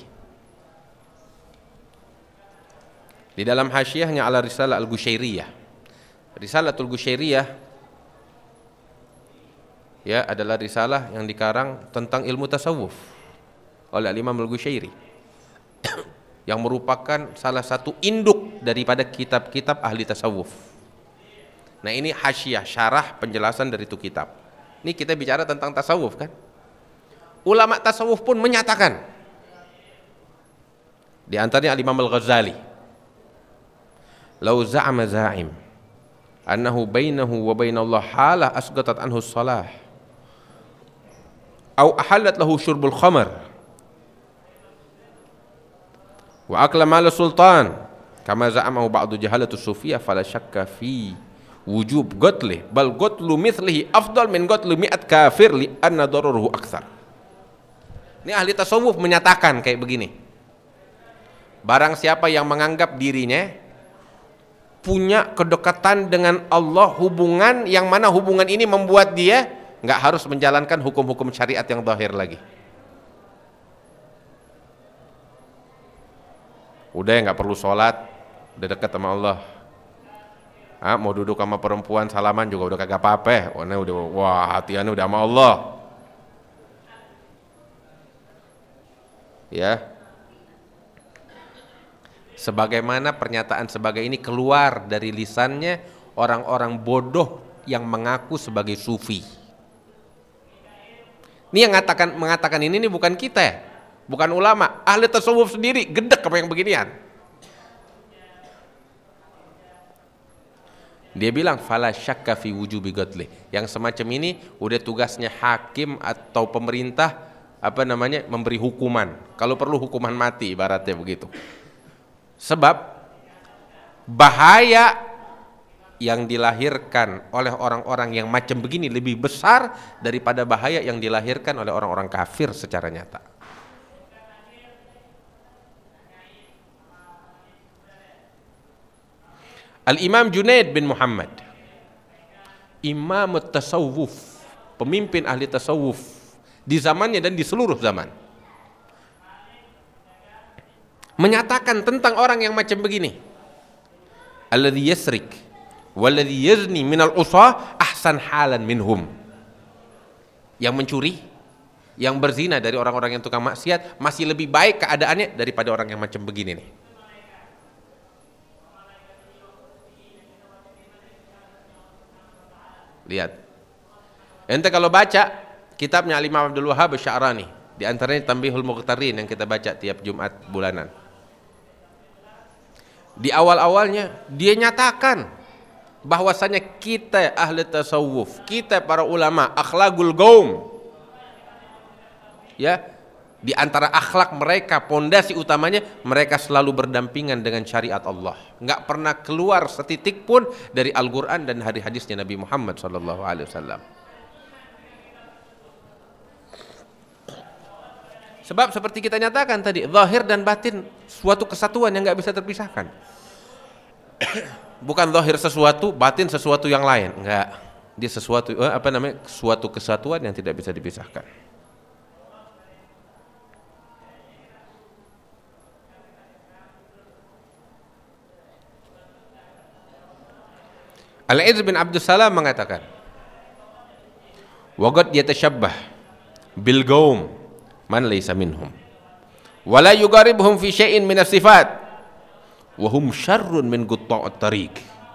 di dalam hasyiahnya ala Risalah Al-Gusyairiyah. Risalatul Gusyairiyah ya adalah risalah yang dikarang tentang ilmu tasawuf oleh Imam Al-Gusyairi yang merupakan salah satu induk daripada kitab-kitab ahli tasawuf. Nah, ini hasyiah, syarah penjelasan dari itu kitab. Ini kita bicara tentang tasawuf kan? Ulama tasawuf pun menyatakan, di antaranya Al-Imam Al-Ghazali, "Lau za'ama za'im annahu bainahu wa bainallah halah asqatat anhu shalah aw ahallat lahu syurbul khamar wa akla mal sultan kama za'amahu ba'du jahalatus sufiyah fala syakka fi wujub qatli bal qatlu mithlihi afdal min qatli mi'at kafir li anna dararuhu aktsar." Ini ahli tasawuf menyatakan kayak begini. Barang siapa yang menganggap dirinya punya kedekatan dengan Allah, hubungan yang mana hubungan ini membuat dia nggak harus menjalankan hukum-hukum syariat yang zahir lagi. Udah nggak perlu sholat, udah dekat sama Allah. Mau duduk sama perempuan salaman juga udah kagak apa-apa. Wah, hatiannya udah sama Allah. Ya. Sebagaimana pernyataan sebagai ini keluar dari lisannya orang-orang bodoh yang mengaku sebagai sufi. Ini yang mengatakan ini bukan kita, bukan ulama, ahli tasawuf sendiri gedek apa yang beginian. Dia bilang fala syakka fi wujubi qatli. Yang semacam ini udah tugasnya hakim atau pemerintah memberi hukuman. Kalau perlu hukuman mati ibaratnya begitu. Sebab bahaya yang dilahirkan oleh orang-orang yang macam begini lebih besar daripada bahaya yang dilahirkan oleh orang-orang kafir secara nyata. Al-Imam Junaid bin Muhammad, Imam Tasawuf, pemimpin ahli tasawuf di zamannya dan di seluruh zaman, menyatakan tentang orang yang macam begini, alladzi yasrik walladzi yazni minal usah ahsan halan minhum. Yang mencuri, yang berzina dari orang-orang yang tukang maksiat masih lebih baik keadaannya daripada orang yang macam begini nih. Lihat. Ente kalau baca kitabnya Al-Imam Abdul Wahhab Asy-Sya'rani, di antaranya Tanbihul Muqtarin yang kita baca tiap Jumat bulanan. Di awal-awalnya dia nyatakan bahwasanya kita ahli tasawuf, kita para ulama, akhlaqul qaum, ya, di antara akhlak mereka, pondasi utamanya mereka selalu berdampingan dengan syariat Allah, nggak pernah keluar setitik pun dari Al-Quran dan hadis-hadisnya Nabi Muhammad SAW. Sebab seperti kita nyatakan tadi, zahir dan batin suatu kesatuan yang nggak bisa terpisahkan. Bukan zahir sesuatu, batin sesuatu yang lain, enggak. Dia sesuatu suatu kesatuan yang tidak bisa dipisahkan. Al-Izz bin Abdus Salam mengatakan, "Waqad yatashabbah bil qaum man laysa minhum wa la yuqaribuhum fi syai'in min as-sifat wa hum syarrun min qutta'ut tariq."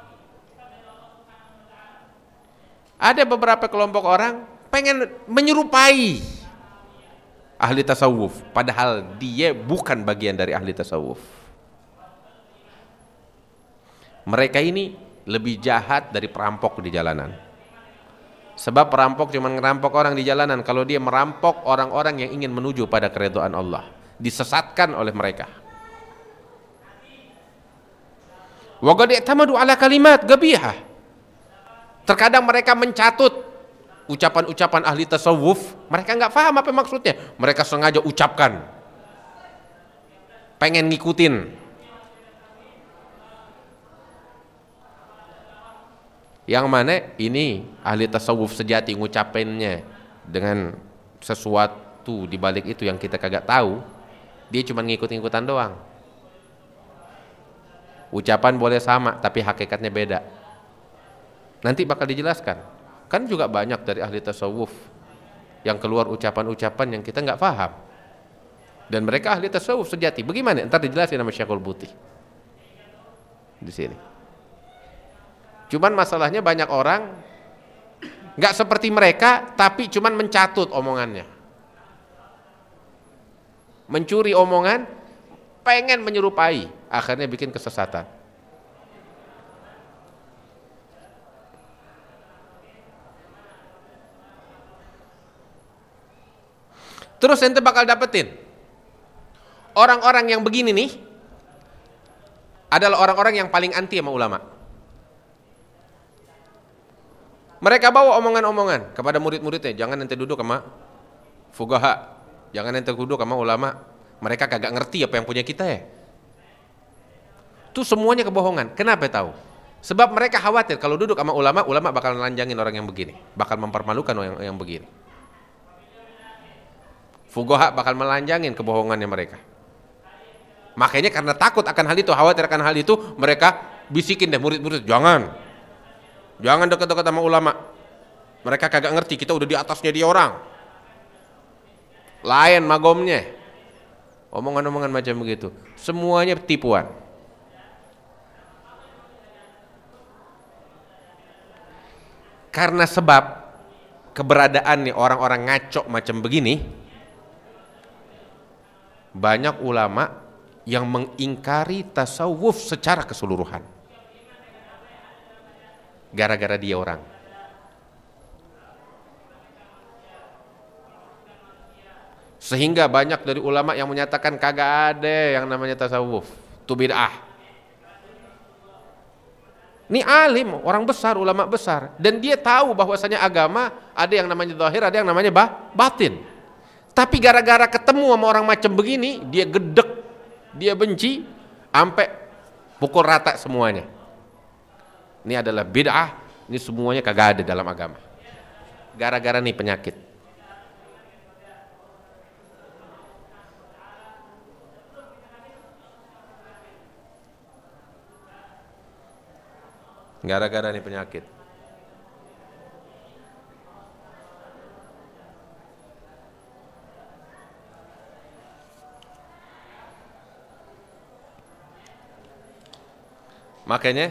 Ada beberapa kelompok orang pengen menyerupai ahli tasawuf, padahal dia bukan bagian dari ahli tasawuf. Mereka ini lebih jahat dari perampok di jalanan. Sebab perampok cuma ngerampok orang di jalanan, kalau dia merampok orang-orang yang ingin menuju pada keridhaan Allah. disesatkan oleh mereka. Wa qad i'tamadu ala kalimat gabihah. Terkadang mereka mencatut ucapan-ucapan ahli tasawuf, mereka nggak paham apa maksudnya, mereka sengaja ucapkan, pengen ngikutin. Yang mana ini ahli tasawuf sejati ngucapinnya dengan sesuatu di balik itu yang kita kagak tahu, dia cuma ngikut-ngikutan doang. Ucapan boleh sama tapi hakikatnya beda. Nanti bakal dijelaskan. Kan juga banyak dari ahli tasawuf yang keluar ucapan-ucapan yang kita nggak paham. Dan mereka ahli tasawuf sejati. Bagaimana? Ntar dijelasin sama Syekhul Buti di sini. Cuman masalahnya banyak orang nggak seperti mereka, tapi cuman mencatut omongannya, mencuri omongan, pengen menyerupai, akhirnya bikin kesesatan. Terus ente bakal dapetin orang-orang yang begini nih adalah orang-orang yang paling anti sama ulama. Mereka bawa omongan-omongan kepada murid-muridnya, jangan ente duduk sama fuqaha, jangan ente duduk sama ulama, mereka kagak ngerti apa yang punya kita ya. Itu semuanya kebohongan. Kenapa tahu? Sebab mereka khawatir kalau duduk sama ulama, ulama bakal melanjangin orang yang begini, bakal mempermalukan orang yang begini. Fuqaha bakal melanjangin kebohongannya mereka. Makanya karena takut akan hal itu, khawatir akan hal itu, mereka bisikin deh murid-murid, jangan dekat-dekat sama ulama. Mereka kagak ngerti, kita udah di atasnya dia orang. Lain magomnya. Omongan-omongan macam begitu. Semuanya tipuan. Karena sebab keberadaan nih orang-orang ngaco macam begini, banyak ulama yang mengingkari tasawuf secara keseluruhan. Gara-gara dia orang. Sehingga banyak dari ulama yang menyatakan kagak ada yang namanya tasawuf, itu bid'ah. Ini alim, orang besar, ulama besar, dan dia tahu bahwasanya agama ada yang namanya zahir, ada yang namanya batin. Tapi gara-gara ketemu sama orang macam begini, dia gedek, dia benci, sampai pukul rata semuanya. Ini adalah bid'ah, ini semuanya kagak ada dalam agama. Gara-gara nih penyakit. Gara-gara nih penyakit. Makanya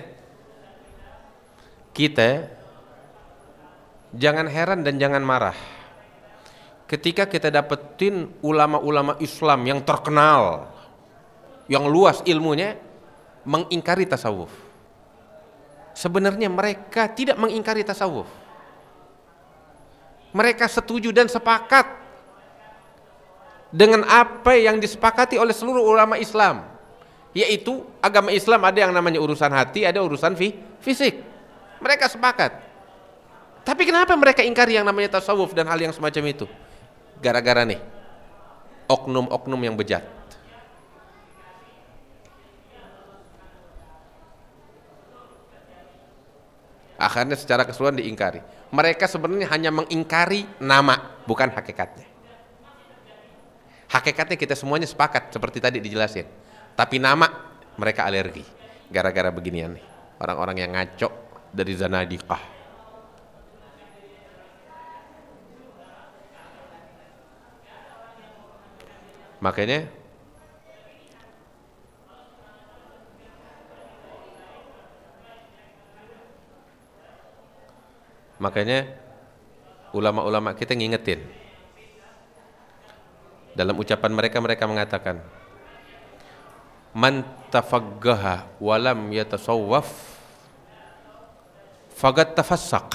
kita jangan heran dan jangan marah ketika kita dapetin ulama-ulama Islam yang terkenal, yang luas ilmunya, mengingkari tasawuf. Sebenarnya mereka tidak mengingkari tasawuf. Mereka setuju dan sepakat dengan apa yang disepakati oleh seluruh ulama Islam, yaitu agama Islam ada yang namanya urusan hati, ada urusan fisik. Mereka sepakat. Tapi kenapa mereka ingkari yang namanya tasawuf dan hal yang semacam itu? Gara-gara nih oknum-oknum yang bejat. Akhirnya secara keseluruhan diingkari. Mereka sebenarnya hanya mengingkari nama, bukan hakikatnya. Hakikatnya kita semuanya sepakat seperti tadi dijelasin. Tapi nama mereka alergi. Gara-gara beginian nih, orang-orang yang ngaco dari Zanadiqah. Makanya ulama-ulama kita ngingetin. Dalam ucapan mereka mengatakan, man tafaggaha walam yatasawwaf faqad tafassaq,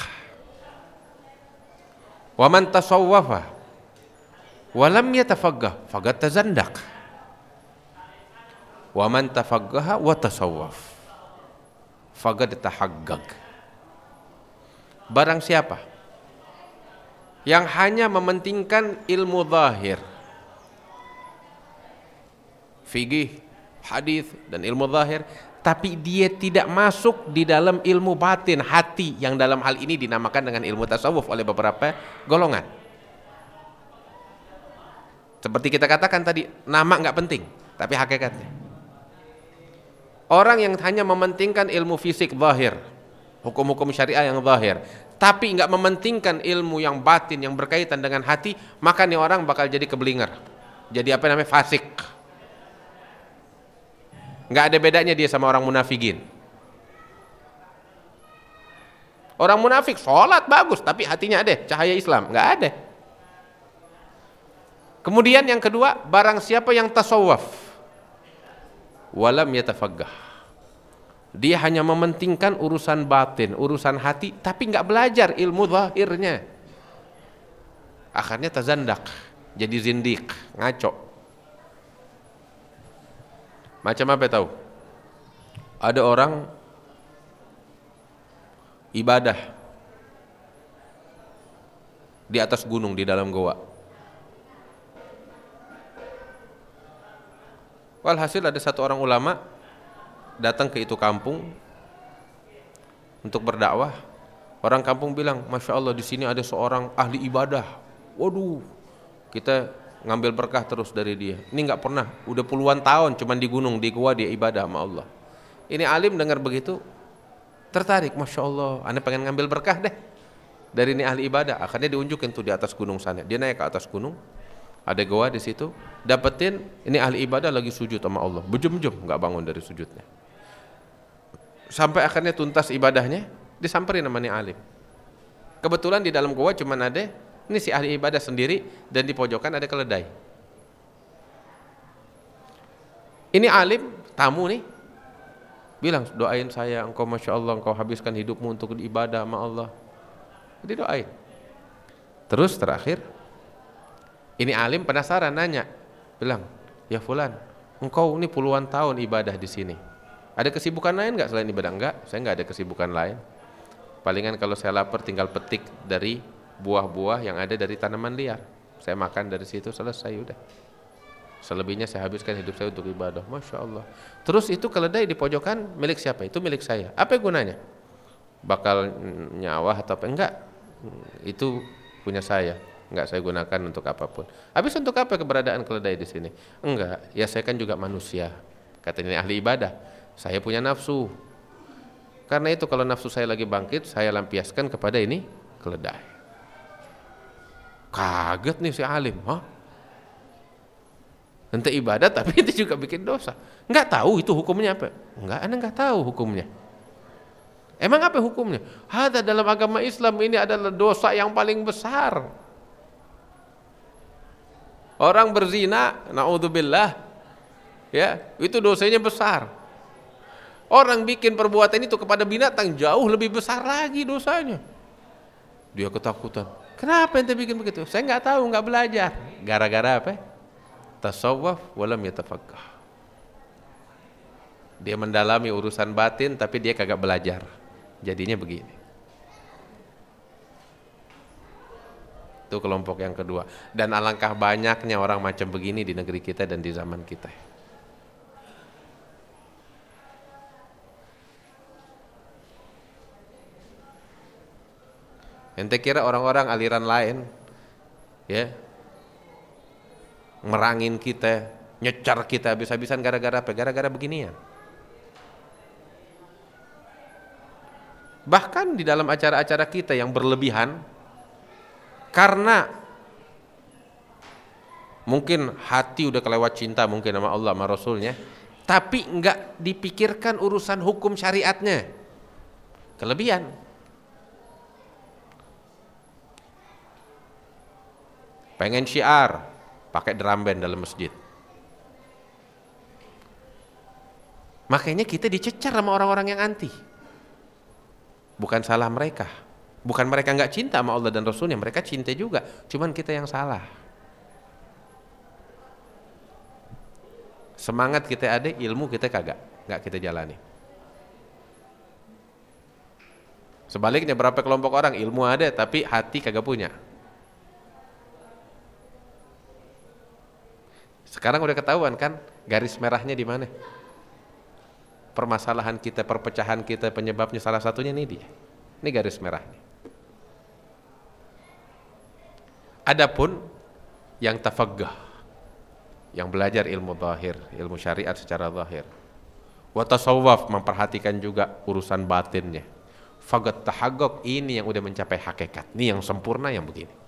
wa man tasawwafa walam yatafaggah faqad tazandaq. Wa man tafaqaha wa tasawwaf faqad tahaqqaq. Barang siapa yang hanya mementingkan ilmu zahir, fikih, hadis dan ilmu zahir, tapi dia tidak masuk di dalam ilmu batin, hati, yang dalam hal ini dinamakan dengan ilmu tasawuf oleh beberapa golongan. Seperti kita katakan tadi, nama nggak penting, tapi hakikatnya. Orang yang hanya mementingkan ilmu fisik zahir, hukum-hukum syariah yang zahir, tapi nggak mementingkan ilmu yang batin yang berkaitan dengan hati, maka nih orang bakal jadi keblinger, jadi apa namanya, fasik. Nggak ada bedanya dia sama orang munafikin. Orang munafik sholat bagus, tapi hatinya ada cahaya Islam, nggak ada. Kemudian yang kedua, barang siapa yang tasawuf walam yatafaqqah, dia hanya mementingkan urusan batin, urusan hati, tapi nggak belajar ilmu zahirnya, akhirnya tazandak, jadi zindik, ngaco. Macam apa tahu? Ada orang ibadah di atas gunung di dalam goa. Walhasil ada satu orang ulama datang ke itu kampung untuk berdakwah. Orang kampung bilang, Masya Allah di sini ada seorang ahli ibadah. Waduh, kita ngambil berkah terus dari dia. Ini nggak pernah, udah puluhan tahun cuman di gunung, di gua dia ibadah sama Allah. Ini alim dengar begitu, tertarik, Masya Allah, ane pengen ngambil berkah deh dari ini ahli ibadah. Akhirnya diunjukin tuh di atas gunung sana. Dia naik ke atas gunung, ada gua di situ, dapetin ini ahli ibadah lagi sujud sama Allah, bejum-bejum nggak bangun dari sujudnya. Sampai akhirnya tuntas ibadahnya, disamperin sama nih alim. Kebetulan di dalam gua cuman ada ini si ahli ibadah sendiri, dan di pojokan ada keledai. Ini alim, tamu nih, bilang, doain saya, engkau Masya Allah, engkau habiskan hidupmu untuk ibadah sama Allah. Jadi doain. Terus terakhir, ini alim penasaran nanya, bilang, ya fulan, engkau ini puluhan tahun ibadah di sini. Ada kesibukan lain nggak selain ibadah? Enggak, saya nggak ada kesibukan lain. Palingan kalau saya lapar tinggal petik dari buah-buah yang ada dari tanaman liar. Saya makan dari situ, selesai udah. Selebihnya saya habiskan hidup saya untuk ibadah. Masya Allah. Terus itu keledai di pojokan milik siapa? Itu milik saya. Apa gunanya? Bakal nyawa atau apa? Enggak. Itu punya saya. Enggak saya gunakan untuk apapun. Habis untuk apa keberadaan keledai di sini? Enggak. Ya saya kan juga manusia. Katanya ahli ibadah. Saya punya nafsu. Karena itu kalau nafsu saya lagi bangkit, saya lampiaskan kepada ini keledai. Kaget nih si alim, hah? Ente ibadah tapi itu juga bikin dosa. Enggak tahu itu hukumnya apa? Enggak, Anda enggak tahu hukumnya. Emang apa hukumnya? Ada dalam agama Islam ini adalah dosa yang paling besar. Orang berzina, naudzubillah, ya, itu dosanya besar. Orang bikin perbuatan itu kepada binatang jauh lebih besar lagi dosanya. Dia ketakutan. Kenapa ente bikin begitu? Saya nggak tahu, nggak belajar. Gara-gara apa? Tasawwuf walam yatafaqqah. Dia mendalami urusan batin tapi dia kagak belajar. Jadinya begini. Itu kelompok yang kedua. Dan alangkah banyaknya orang macam begini di negeri kita dan di zaman kita. Ente kira orang-orang aliran lain ya merangin kita, nyecar kita habis-habisan gara-gara apa? Gara-gara beginian. Bahkan di dalam acara-acara kita yang berlebihan, karena mungkin hati udah kelewat cinta mungkin sama Allah sama Rasulnya, tapi enggak dipikirkan urusan hukum syariatnya. Kelebihan. Pengen syiar, pakai drum band dalam masjid. Makanya kita dicecar sama orang-orang yang anti. Bukan salah mereka. Bukan mereka nggak cinta sama Allah dan Rasulnya, mereka cinta juga. Cuman kita yang salah. Semangat kita ada, ilmu kita kagak, nggak kita jalani. Sebaliknya berapa kelompok orang ilmu ada tapi hati kagak punya. Sekarang udah ketahuan kan garis merahnya di mana? Permasalahan kita, perpecahan kita, penyebabnya salah satunya ini dia. Ini garis merah. Adapun yang tafaggah, yang belajar ilmu zahir, ilmu syariat secara zahir, wa tasawwuf, memperhatikan juga urusan batinnya. Fagat tahagguk, ini yang udah mencapai hakikat. Ini yang sempurna, yang begini.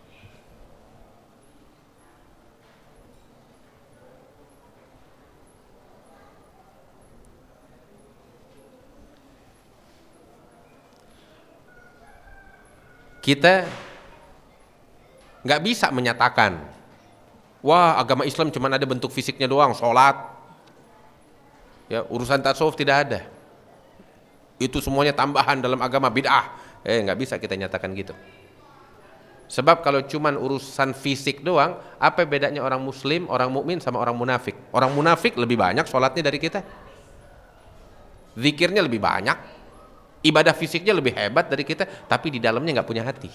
Kita nggak bisa menyatakan, wah agama Islam cuma ada bentuk fisiknya doang, sholat, ya urusan tasawuf tidak ada. Itu semuanya tambahan dalam agama, bid'ah. Nggak bisa kita nyatakan gitu. Sebab kalau cuma urusan fisik doang, apa bedanya orang Muslim, orang mukmin sama orang munafik? Orang munafik lebih banyak sholatnya dari kita, zikirnya lebih banyak, ibadah fisiknya lebih hebat dari kita, tapi di dalamnya nggak punya hati.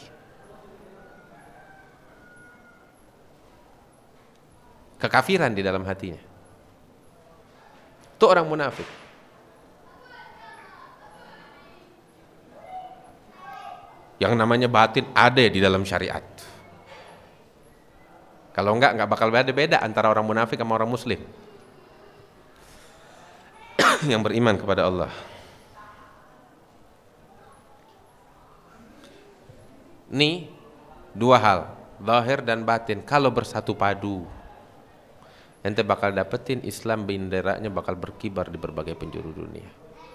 Kekafiran di dalam hatinya. Itu orang munafik. Yang namanya batin ada di dalam syariat. Kalau enggak bakal beda antara orang munafik sama orang muslim yang beriman kepada Allah. Nih dua hal, zahir dan batin, kalau bersatu padu, ente bakal dapetin Islam, benderanya bakal berkibar di berbagai penjuru dunia.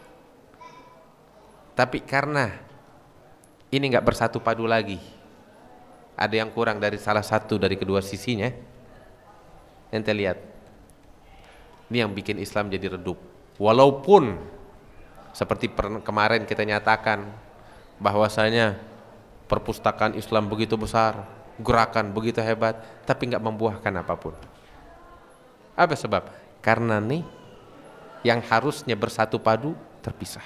Tapi karena ini nggak bersatu padu lagi, ada yang kurang dari salah satu dari kedua sisinya, ente lihat, ini yang bikin Islam jadi redup. Walaupun seperti kemarin kita nyatakan bahwasanya perpustakaan Islam begitu besar, gerakan begitu hebat, tapi nggak membuahkan apapun. Apa sebab? Karena nih yang harusnya bersatu padu terpisah.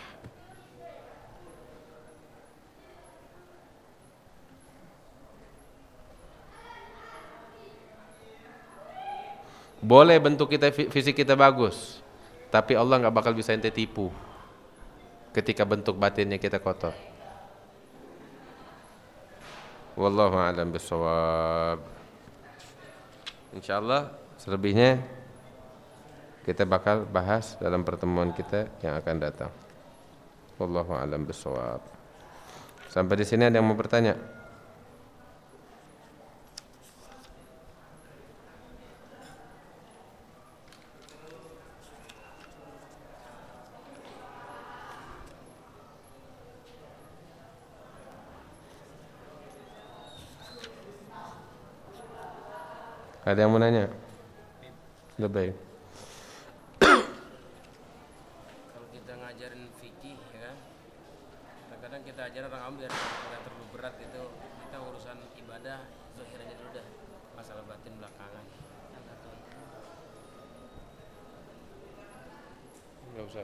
Boleh bentuk kita, fisik kita bagus, tapi Allah nggak bakal bisa ente tipu ketika bentuk batinnya kita kotor. Wallahu a'lam bishawab. Insyaallah selebihnya kita bakal bahas dalam pertemuan kita yang akan datang. Wallahu a'lam bishawab. Sampai di sini ada yang mau bertanya? Ada yang mau nanya? Lebih. Kalau kita ngajarin fikih, ya kan, kadang-kadang kita ajarin orang awam biar nggak terlalu berat gitu. Kita urusan ibadah, zahir aja dulu dah, masalah batin belakangan. Nggak usah.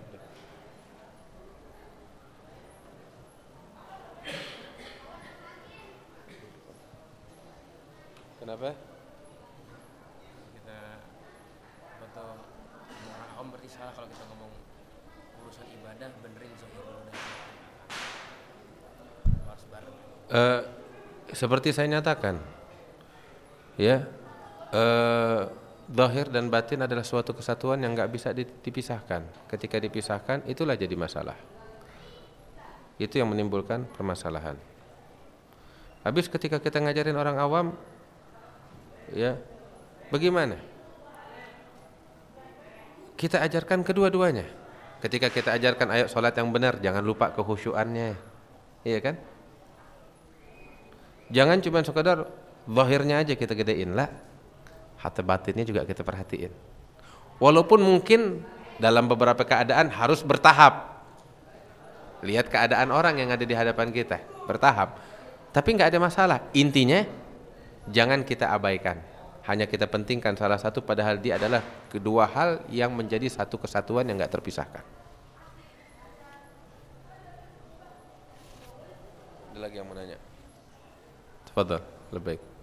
Kenapa? Orang awam berarti salah kalau kita ngomong urusan ibadah, benerin zahir dulu dah. Harus bareng. Seperti saya nyatakan, ya, zahir dan batin adalah suatu kesatuan yang nggak bisa dipisahkan. Ketika dipisahkan, itulah jadi masalah. Itu yang menimbulkan permasalahan. Habis ketika kita ngajarin orang awam, ya, bagaimana? Kita ajarkan kedua-duanya. Ketika kita ajarkan ayat sholat yang benar, jangan lupa kekhusyuannya, iya kan? Jangan cuma sekedar zahirnya aja kita gedein lah, hati batinnya juga kita perhatiin. Walaupun mungkin dalam beberapa keadaan harus bertahap. Lihat keadaan orang yang ada di hadapan kita, bertahap. Tapi nggak ada masalah. Intinya jangan kita abaikan. Hanya kita pentingkan salah satu padahal dia adalah kedua hal yang menjadi satu kesatuan yang enggak terpisahkan. Ada lagi yang mau nanya? Tafadhal, lebih baik.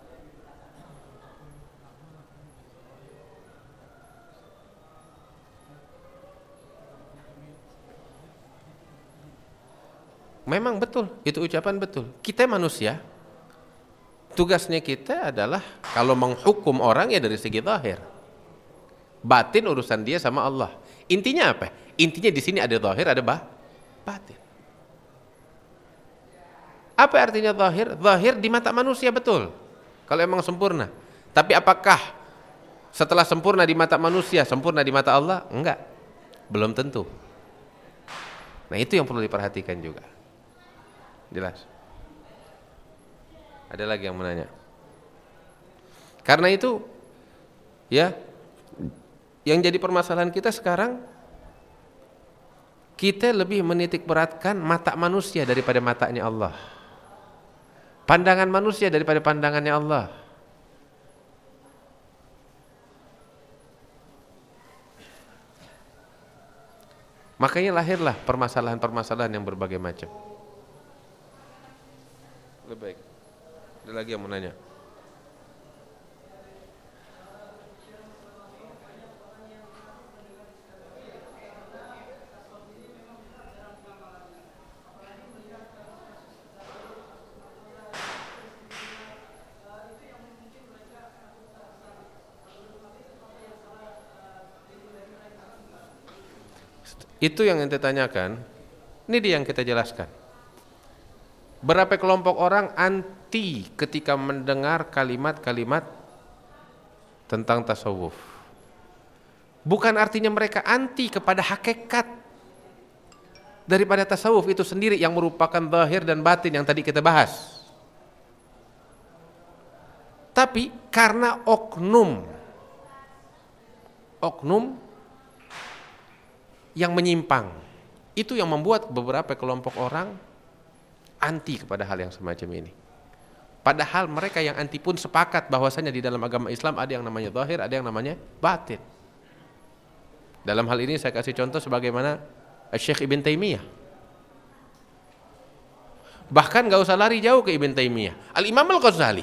Memang betul, itu ucapan betul. Kita manusia, tugasnya kita adalah kalau menghukum orang ya dari segi zahir. Batin urusan dia sama Allah. Intinya apa? Intinya di sini ada zahir, ada batin. Apa artinya zahir? Zahir di mata manusia betul. Kalau emang sempurna. Tapi apakah setelah sempurna di mata manusia, sempurna di mata Allah? Enggak. Belum tentu. Nah, itu yang perlu diperhatikan juga. Jelas. Ada lagi yang menanya. Karena itu ya, yang jadi permasalahan kita sekarang, kita lebih menitik beratkan mata manusia daripada matanya Allah. Pandangan manusia daripada pandangannya Allah. Makanya lahirlah permasalahan-permasalahan yang berbagai macam. Lebih baik. Ada lagi yang mau nanya? Itu yang ente tanyakan. Ini dia yang kita jelaskan. Berapa kelompok orang anti ketika mendengar kalimat-kalimat tentang tasawuf. Bukan artinya mereka anti kepada hakikat daripada tasawuf itu sendiri yang merupakan zahir dan batin yang tadi kita bahas. Tapi karena oknum yang menyimpang, itu yang membuat beberapa kelompok orang anti kepada hal yang semacam ini. Padahal mereka yang anti pun sepakat bahwasanya di dalam agama Islam ada yang namanya zahir, ada yang namanya batin. Dalam hal ini saya kasih contoh sebagaimana Syekh Ibn Taimiyah. Bahkan gak usah lari jauh ke Ibn Taimiyah, Al-Imam Al-Ghazali.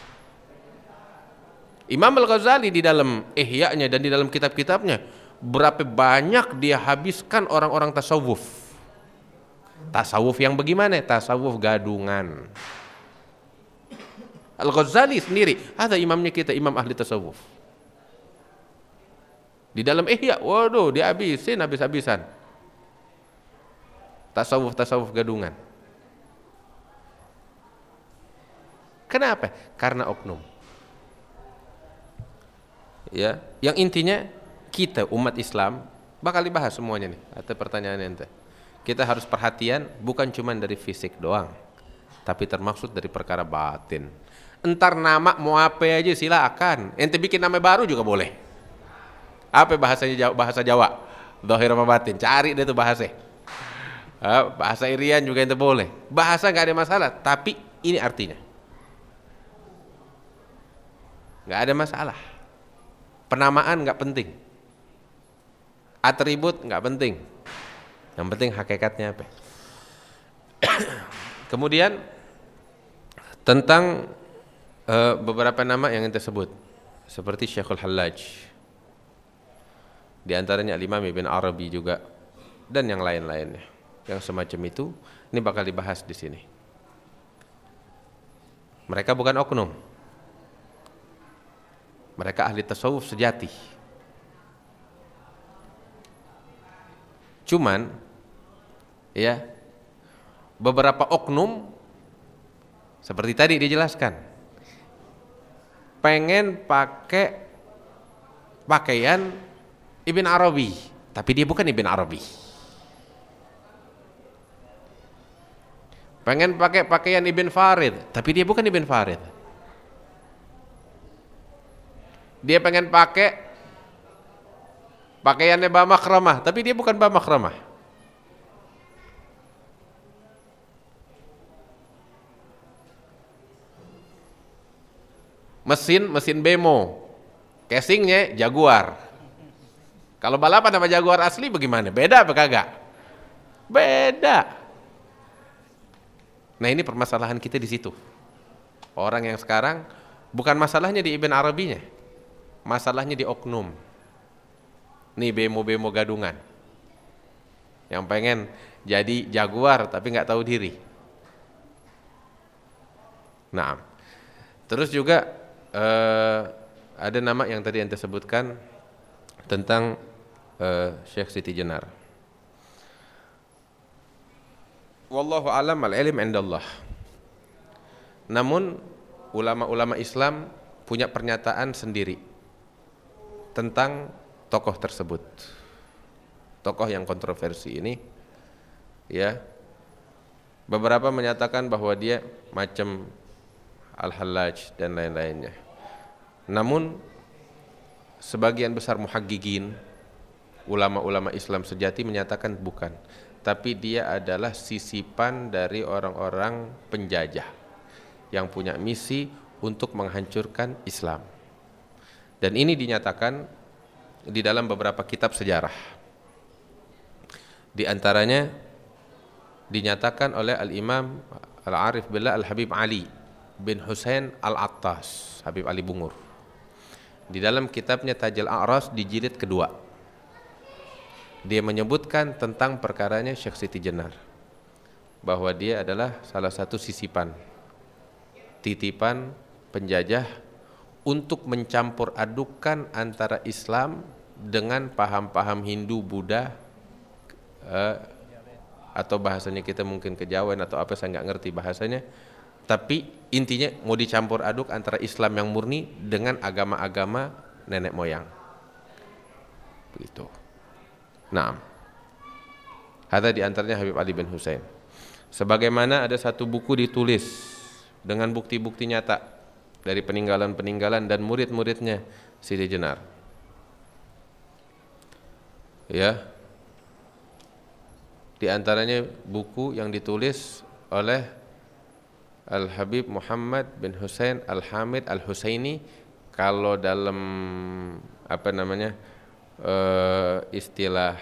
Imam Al-Ghazali di dalam Ihya-nya dan di dalam kitab-kitabnya, berapa banyak dia habiskan orang-orang tasawuf. Tasawuf yang bagaimana? Tasawuf gadungan. Al-Ghazali sendiri, ada imamnya kita, imam ahli tasawuf. Di dalam Ihya, waduh, dia habis-habisan. Tasawuf gadungan. Kenapa? Karena oknum. Ya, yang intinya kita umat Islam bakal dibahas semuanya nih. Atau pertanyaan ente. Kita harus perhatian bukan cuma dari fisik doang, tapi termaksud dari perkara batin. Entar nama mau apa aja silakan. Ente bikin nama baru juga boleh. Apa bahasanya bahasa Jawa? Zahir sama batin. Cari deh tuh bahasa. Bahasa Irian juga ente boleh. Bahasa nggak ada masalah, tapi ini artinya. Nggak ada masalah. Penamaan nggak penting. Atribut nggak penting. Yang penting hakikatnya apa. Kemudian tentang beberapa nama yang ente sebut, seperti Syekhul Hallaj, di antaranya Al-Imam Ibn Arabi juga, dan yang lain-lainnya, yang semacam itu, ini bakal dibahas di sini. Mereka bukan oknum, mereka ahli tasawuf sejati. Cuman, ya, beberapa oknum seperti tadi dijelaskan, pengen pakai pakaian Ibn Arabi, tapi dia bukan Ibn Arabi. Pengen pakai pakaian Ibn Farid, tapi dia bukan Ibn Farid. Dia pengen pakai pakaiannya Ba Makhramah, tapi dia bukan Ba Makhramah. mesin bemo, casingnya Jaguar. Kalau balapan sama Jaguar asli bagaimana? Beda apa kagak? Beda. Nah ini permasalahan kita di situ. Orang yang sekarang bukan masalahnya di Ibn Arabinya, masalahnya di oknum. Nih bemo-bemo gadungan yang pengen jadi Jaguar tapi nggak tahu diri. Nah, terus juga ada nama yang tadi ente sebutkan tentang Syekh Siti Jenar. Wallahu alam, al-ilm indallah. Namun ulama-ulama Islam punya pernyataan sendiri tentang tokoh tersebut. Tokoh yang kontroversi ini, ya, beberapa menyatakan bahwa dia macam Al-Hallaj dan lain-lainnya. Namun sebagian besar muhaqqiqin, ulama-ulama Islam sejati menyatakan bukan, tapi dia adalah sisipan dari orang-orang penjajah yang punya misi untuk menghancurkan Islam. Dan ini dinyatakan di dalam beberapa kitab sejarah. Di antaranya dinyatakan oleh Al-Imam Al-Arif Billah Al-Habib Ali bin Husain Al-Attas, Habib Ali Bungur. Di dalam kitabnya Tajul A'ras di jilid kedua, dia menyebutkan tentang perkaranya Syekh Siti Jenar, bahwa dia adalah salah satu sisipan, titipan penjajah untuk mencampur adukan antara Islam dengan paham-paham Hindu, Buddha, atau bahasanya kita mungkin kejawen atau apa, saya nggak ngerti bahasanya, tapi intinya mau dicampur aduk antara Islam yang murni dengan agama-agama nenek moyang begitu. Nah, ada di antaranya Habib Ali bin Husain. Sebagaimana ada satu buku ditulis dengan bukti-bukti nyata dari peninggalan-peninggalan dan murid-muridnya Siti Jenar, ya. Di antaranya buku yang ditulis oleh Al-Habib Muhammad bin Husain Al-Hamid Al-Husaini. Kalau dalam apa namanya istilah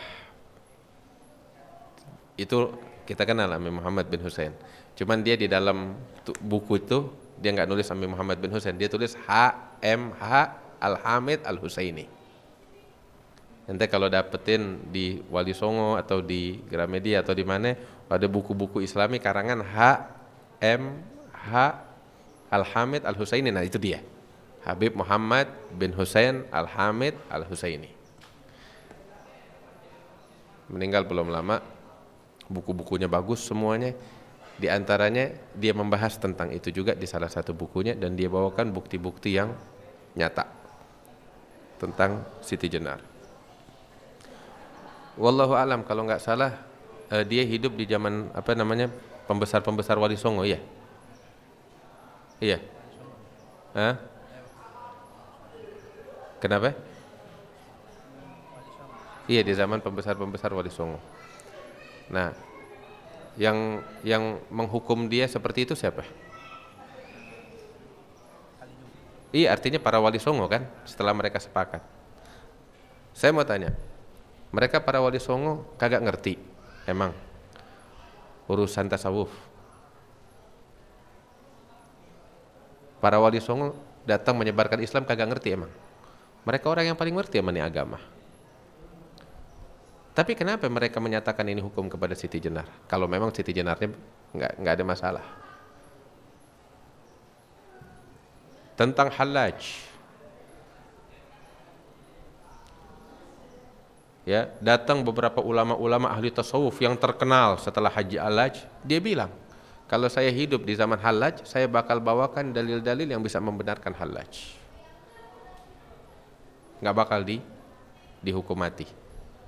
itu kita kenal Amir Muhammad bin Husain. Cuman dia di dalam buku itu dia nggak nulis Amir Muhammad bin Husain, dia tulis HMH Al-Hamid Al-Husaini. Nanti kalau dapetin di Wali Songo atau di Gramedia atau di mana ada buku-buku Islami karangan HMH Al-Hamid Al-Husaini, nah itu dia, Habib Muhammad bin Husain Al-Hamid Al-Husaini. Meninggal belum lama, buku-bukunya bagus semuanya. Di antaranya dia membahas tentang itu juga di salah satu bukunya, dan dia bawakan bukti-bukti yang nyata tentang Siti Jenar. Wallahu alam, kalau nggak salah dia hidup di zaman apa namanya pembesar-pembesar Wali Songo, ya? Iya. Hah? Kenapa? Iya, di zaman pembesar-pembesar Wali Songo. Nah, yang menghukum dia seperti itu siapa? Iya, artinya para Wali Songo kan, setelah mereka sepakat. Saya mau tanya, mereka para Wali Songo kagak ngerti emang urusan tasawuf? Para Wali Songo datang menyebarkan Islam kagak ngerti emang? Mereka orang yang paling ngerti emang agama. Tapi kenapa mereka menyatakan ini hukum kepada Siti Jenar? Kalau memang Siti Jenarnya nggak ada masalah. Tentang Hallaj, ya, datang beberapa ulama-ulama ahli tasawuf yang terkenal setelah Haji Hallaj, dia bilang, kalau saya hidup di zaman Hallaj, saya bakal bawakan dalil-dalil yang bisa membenarkan Hallaj. Nggak bakal dihukum mati.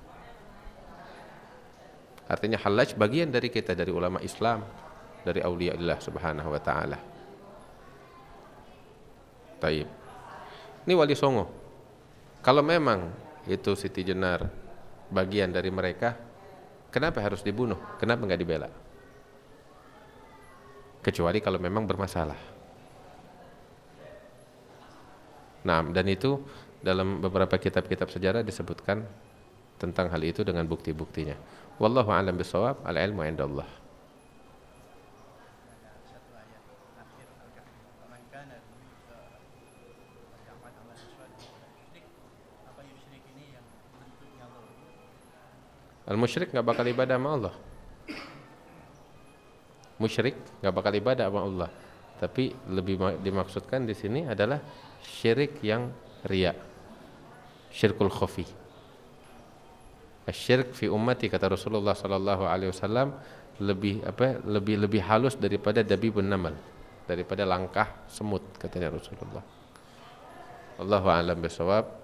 Artinya Hallaj bagian dari kita, dari ulama Islam, dari aulia Allah subhanahu wa ta'ala. Taib. Ini Wali Songo. Kalau memang itu Siti Jenar bagian dari mereka, kenapa harus dibunuh? Kenapa nggak dibela? Kecuali kalau memang bermasalah. Nah, dan itu dalam beberapa kitab-kitab sejarah disebutkan tentang hal itu dengan bukti-buktinya. Wallahu a'lam bishawab, al-ilmu indallah. Al-musyrik enggak bakal ibadah sama Allah. Musyrik enggak bakal ibadah sama Allah. Tapi lebih dimaksudkan di sini adalah syirik yang riya. Syirkul khafi. Asy-syirk fi ummati, kata Rasulullah sallallahu alaihi wasallam, lebih halus daripada dabibun namal, daripada langkah semut, katanya Rasulullah. Allahu a'lam bishawab.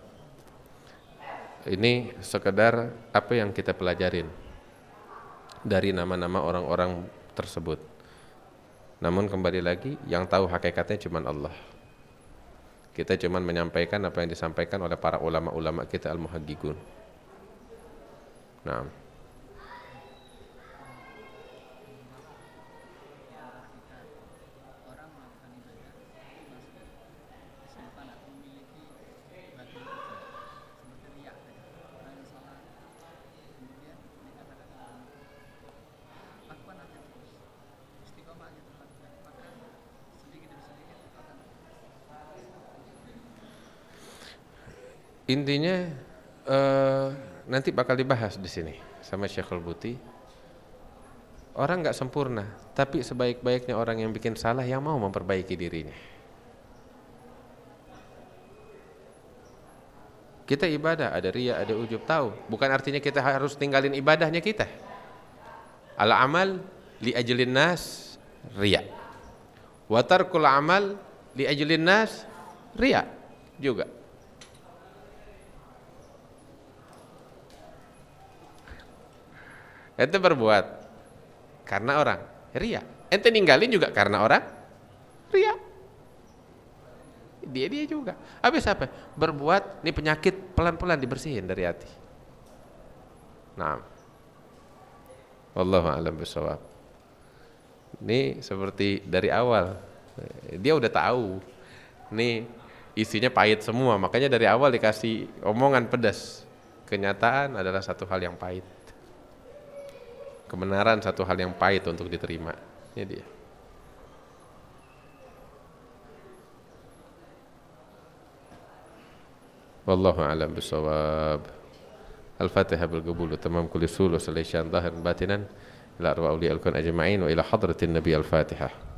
Ini sekedar apa yang kita pelajarin dari nama-nama orang-orang tersebut. Namun kembali lagi, yang tahu hakikatnya cuma Allah. Kita cuma menyampaikan apa yang disampaikan oleh para ulama-ulama kita al-muhaqqiqun. Nah, intinya nanti bakal dibahas di sini sama Syekhul Buti. Orang nggak sempurna, tapi sebaik-baiknya orang yang bikin salah yang mau memperbaiki dirinya. Kita ibadah, ada riya, ada ujub, tahu. Bukan artinya kita harus tinggalin ibadahnya kita. Al-amal li ajlin nas riya. Wa tarkul amal li ajlin nas riya juga. Ente berbuat karena orang riya. Ente ninggalin juga karena orang riya. Dia juga. Habis apa? Berbuat, ini penyakit pelan-pelan dibersihin dari hati. Nah, wallahu a'lam bishawab. Ini seperti dari awal dia udah tahu. Ini isinya pahit semua, makanya dari awal dikasih omongan pedas. Kenyataan adalah satu hal yang pahit. Kebenaran satu hal yang pahit untuk diterima. Ini dia. Wallahu a'lam bishawab. Al-Fatihah bil qabul wa tamam kulli sul wa sallallahu alaihi wa sallam batinan ila arwa awliya al-kun ajma'in wa ila hadratin nabi al-Fatihah.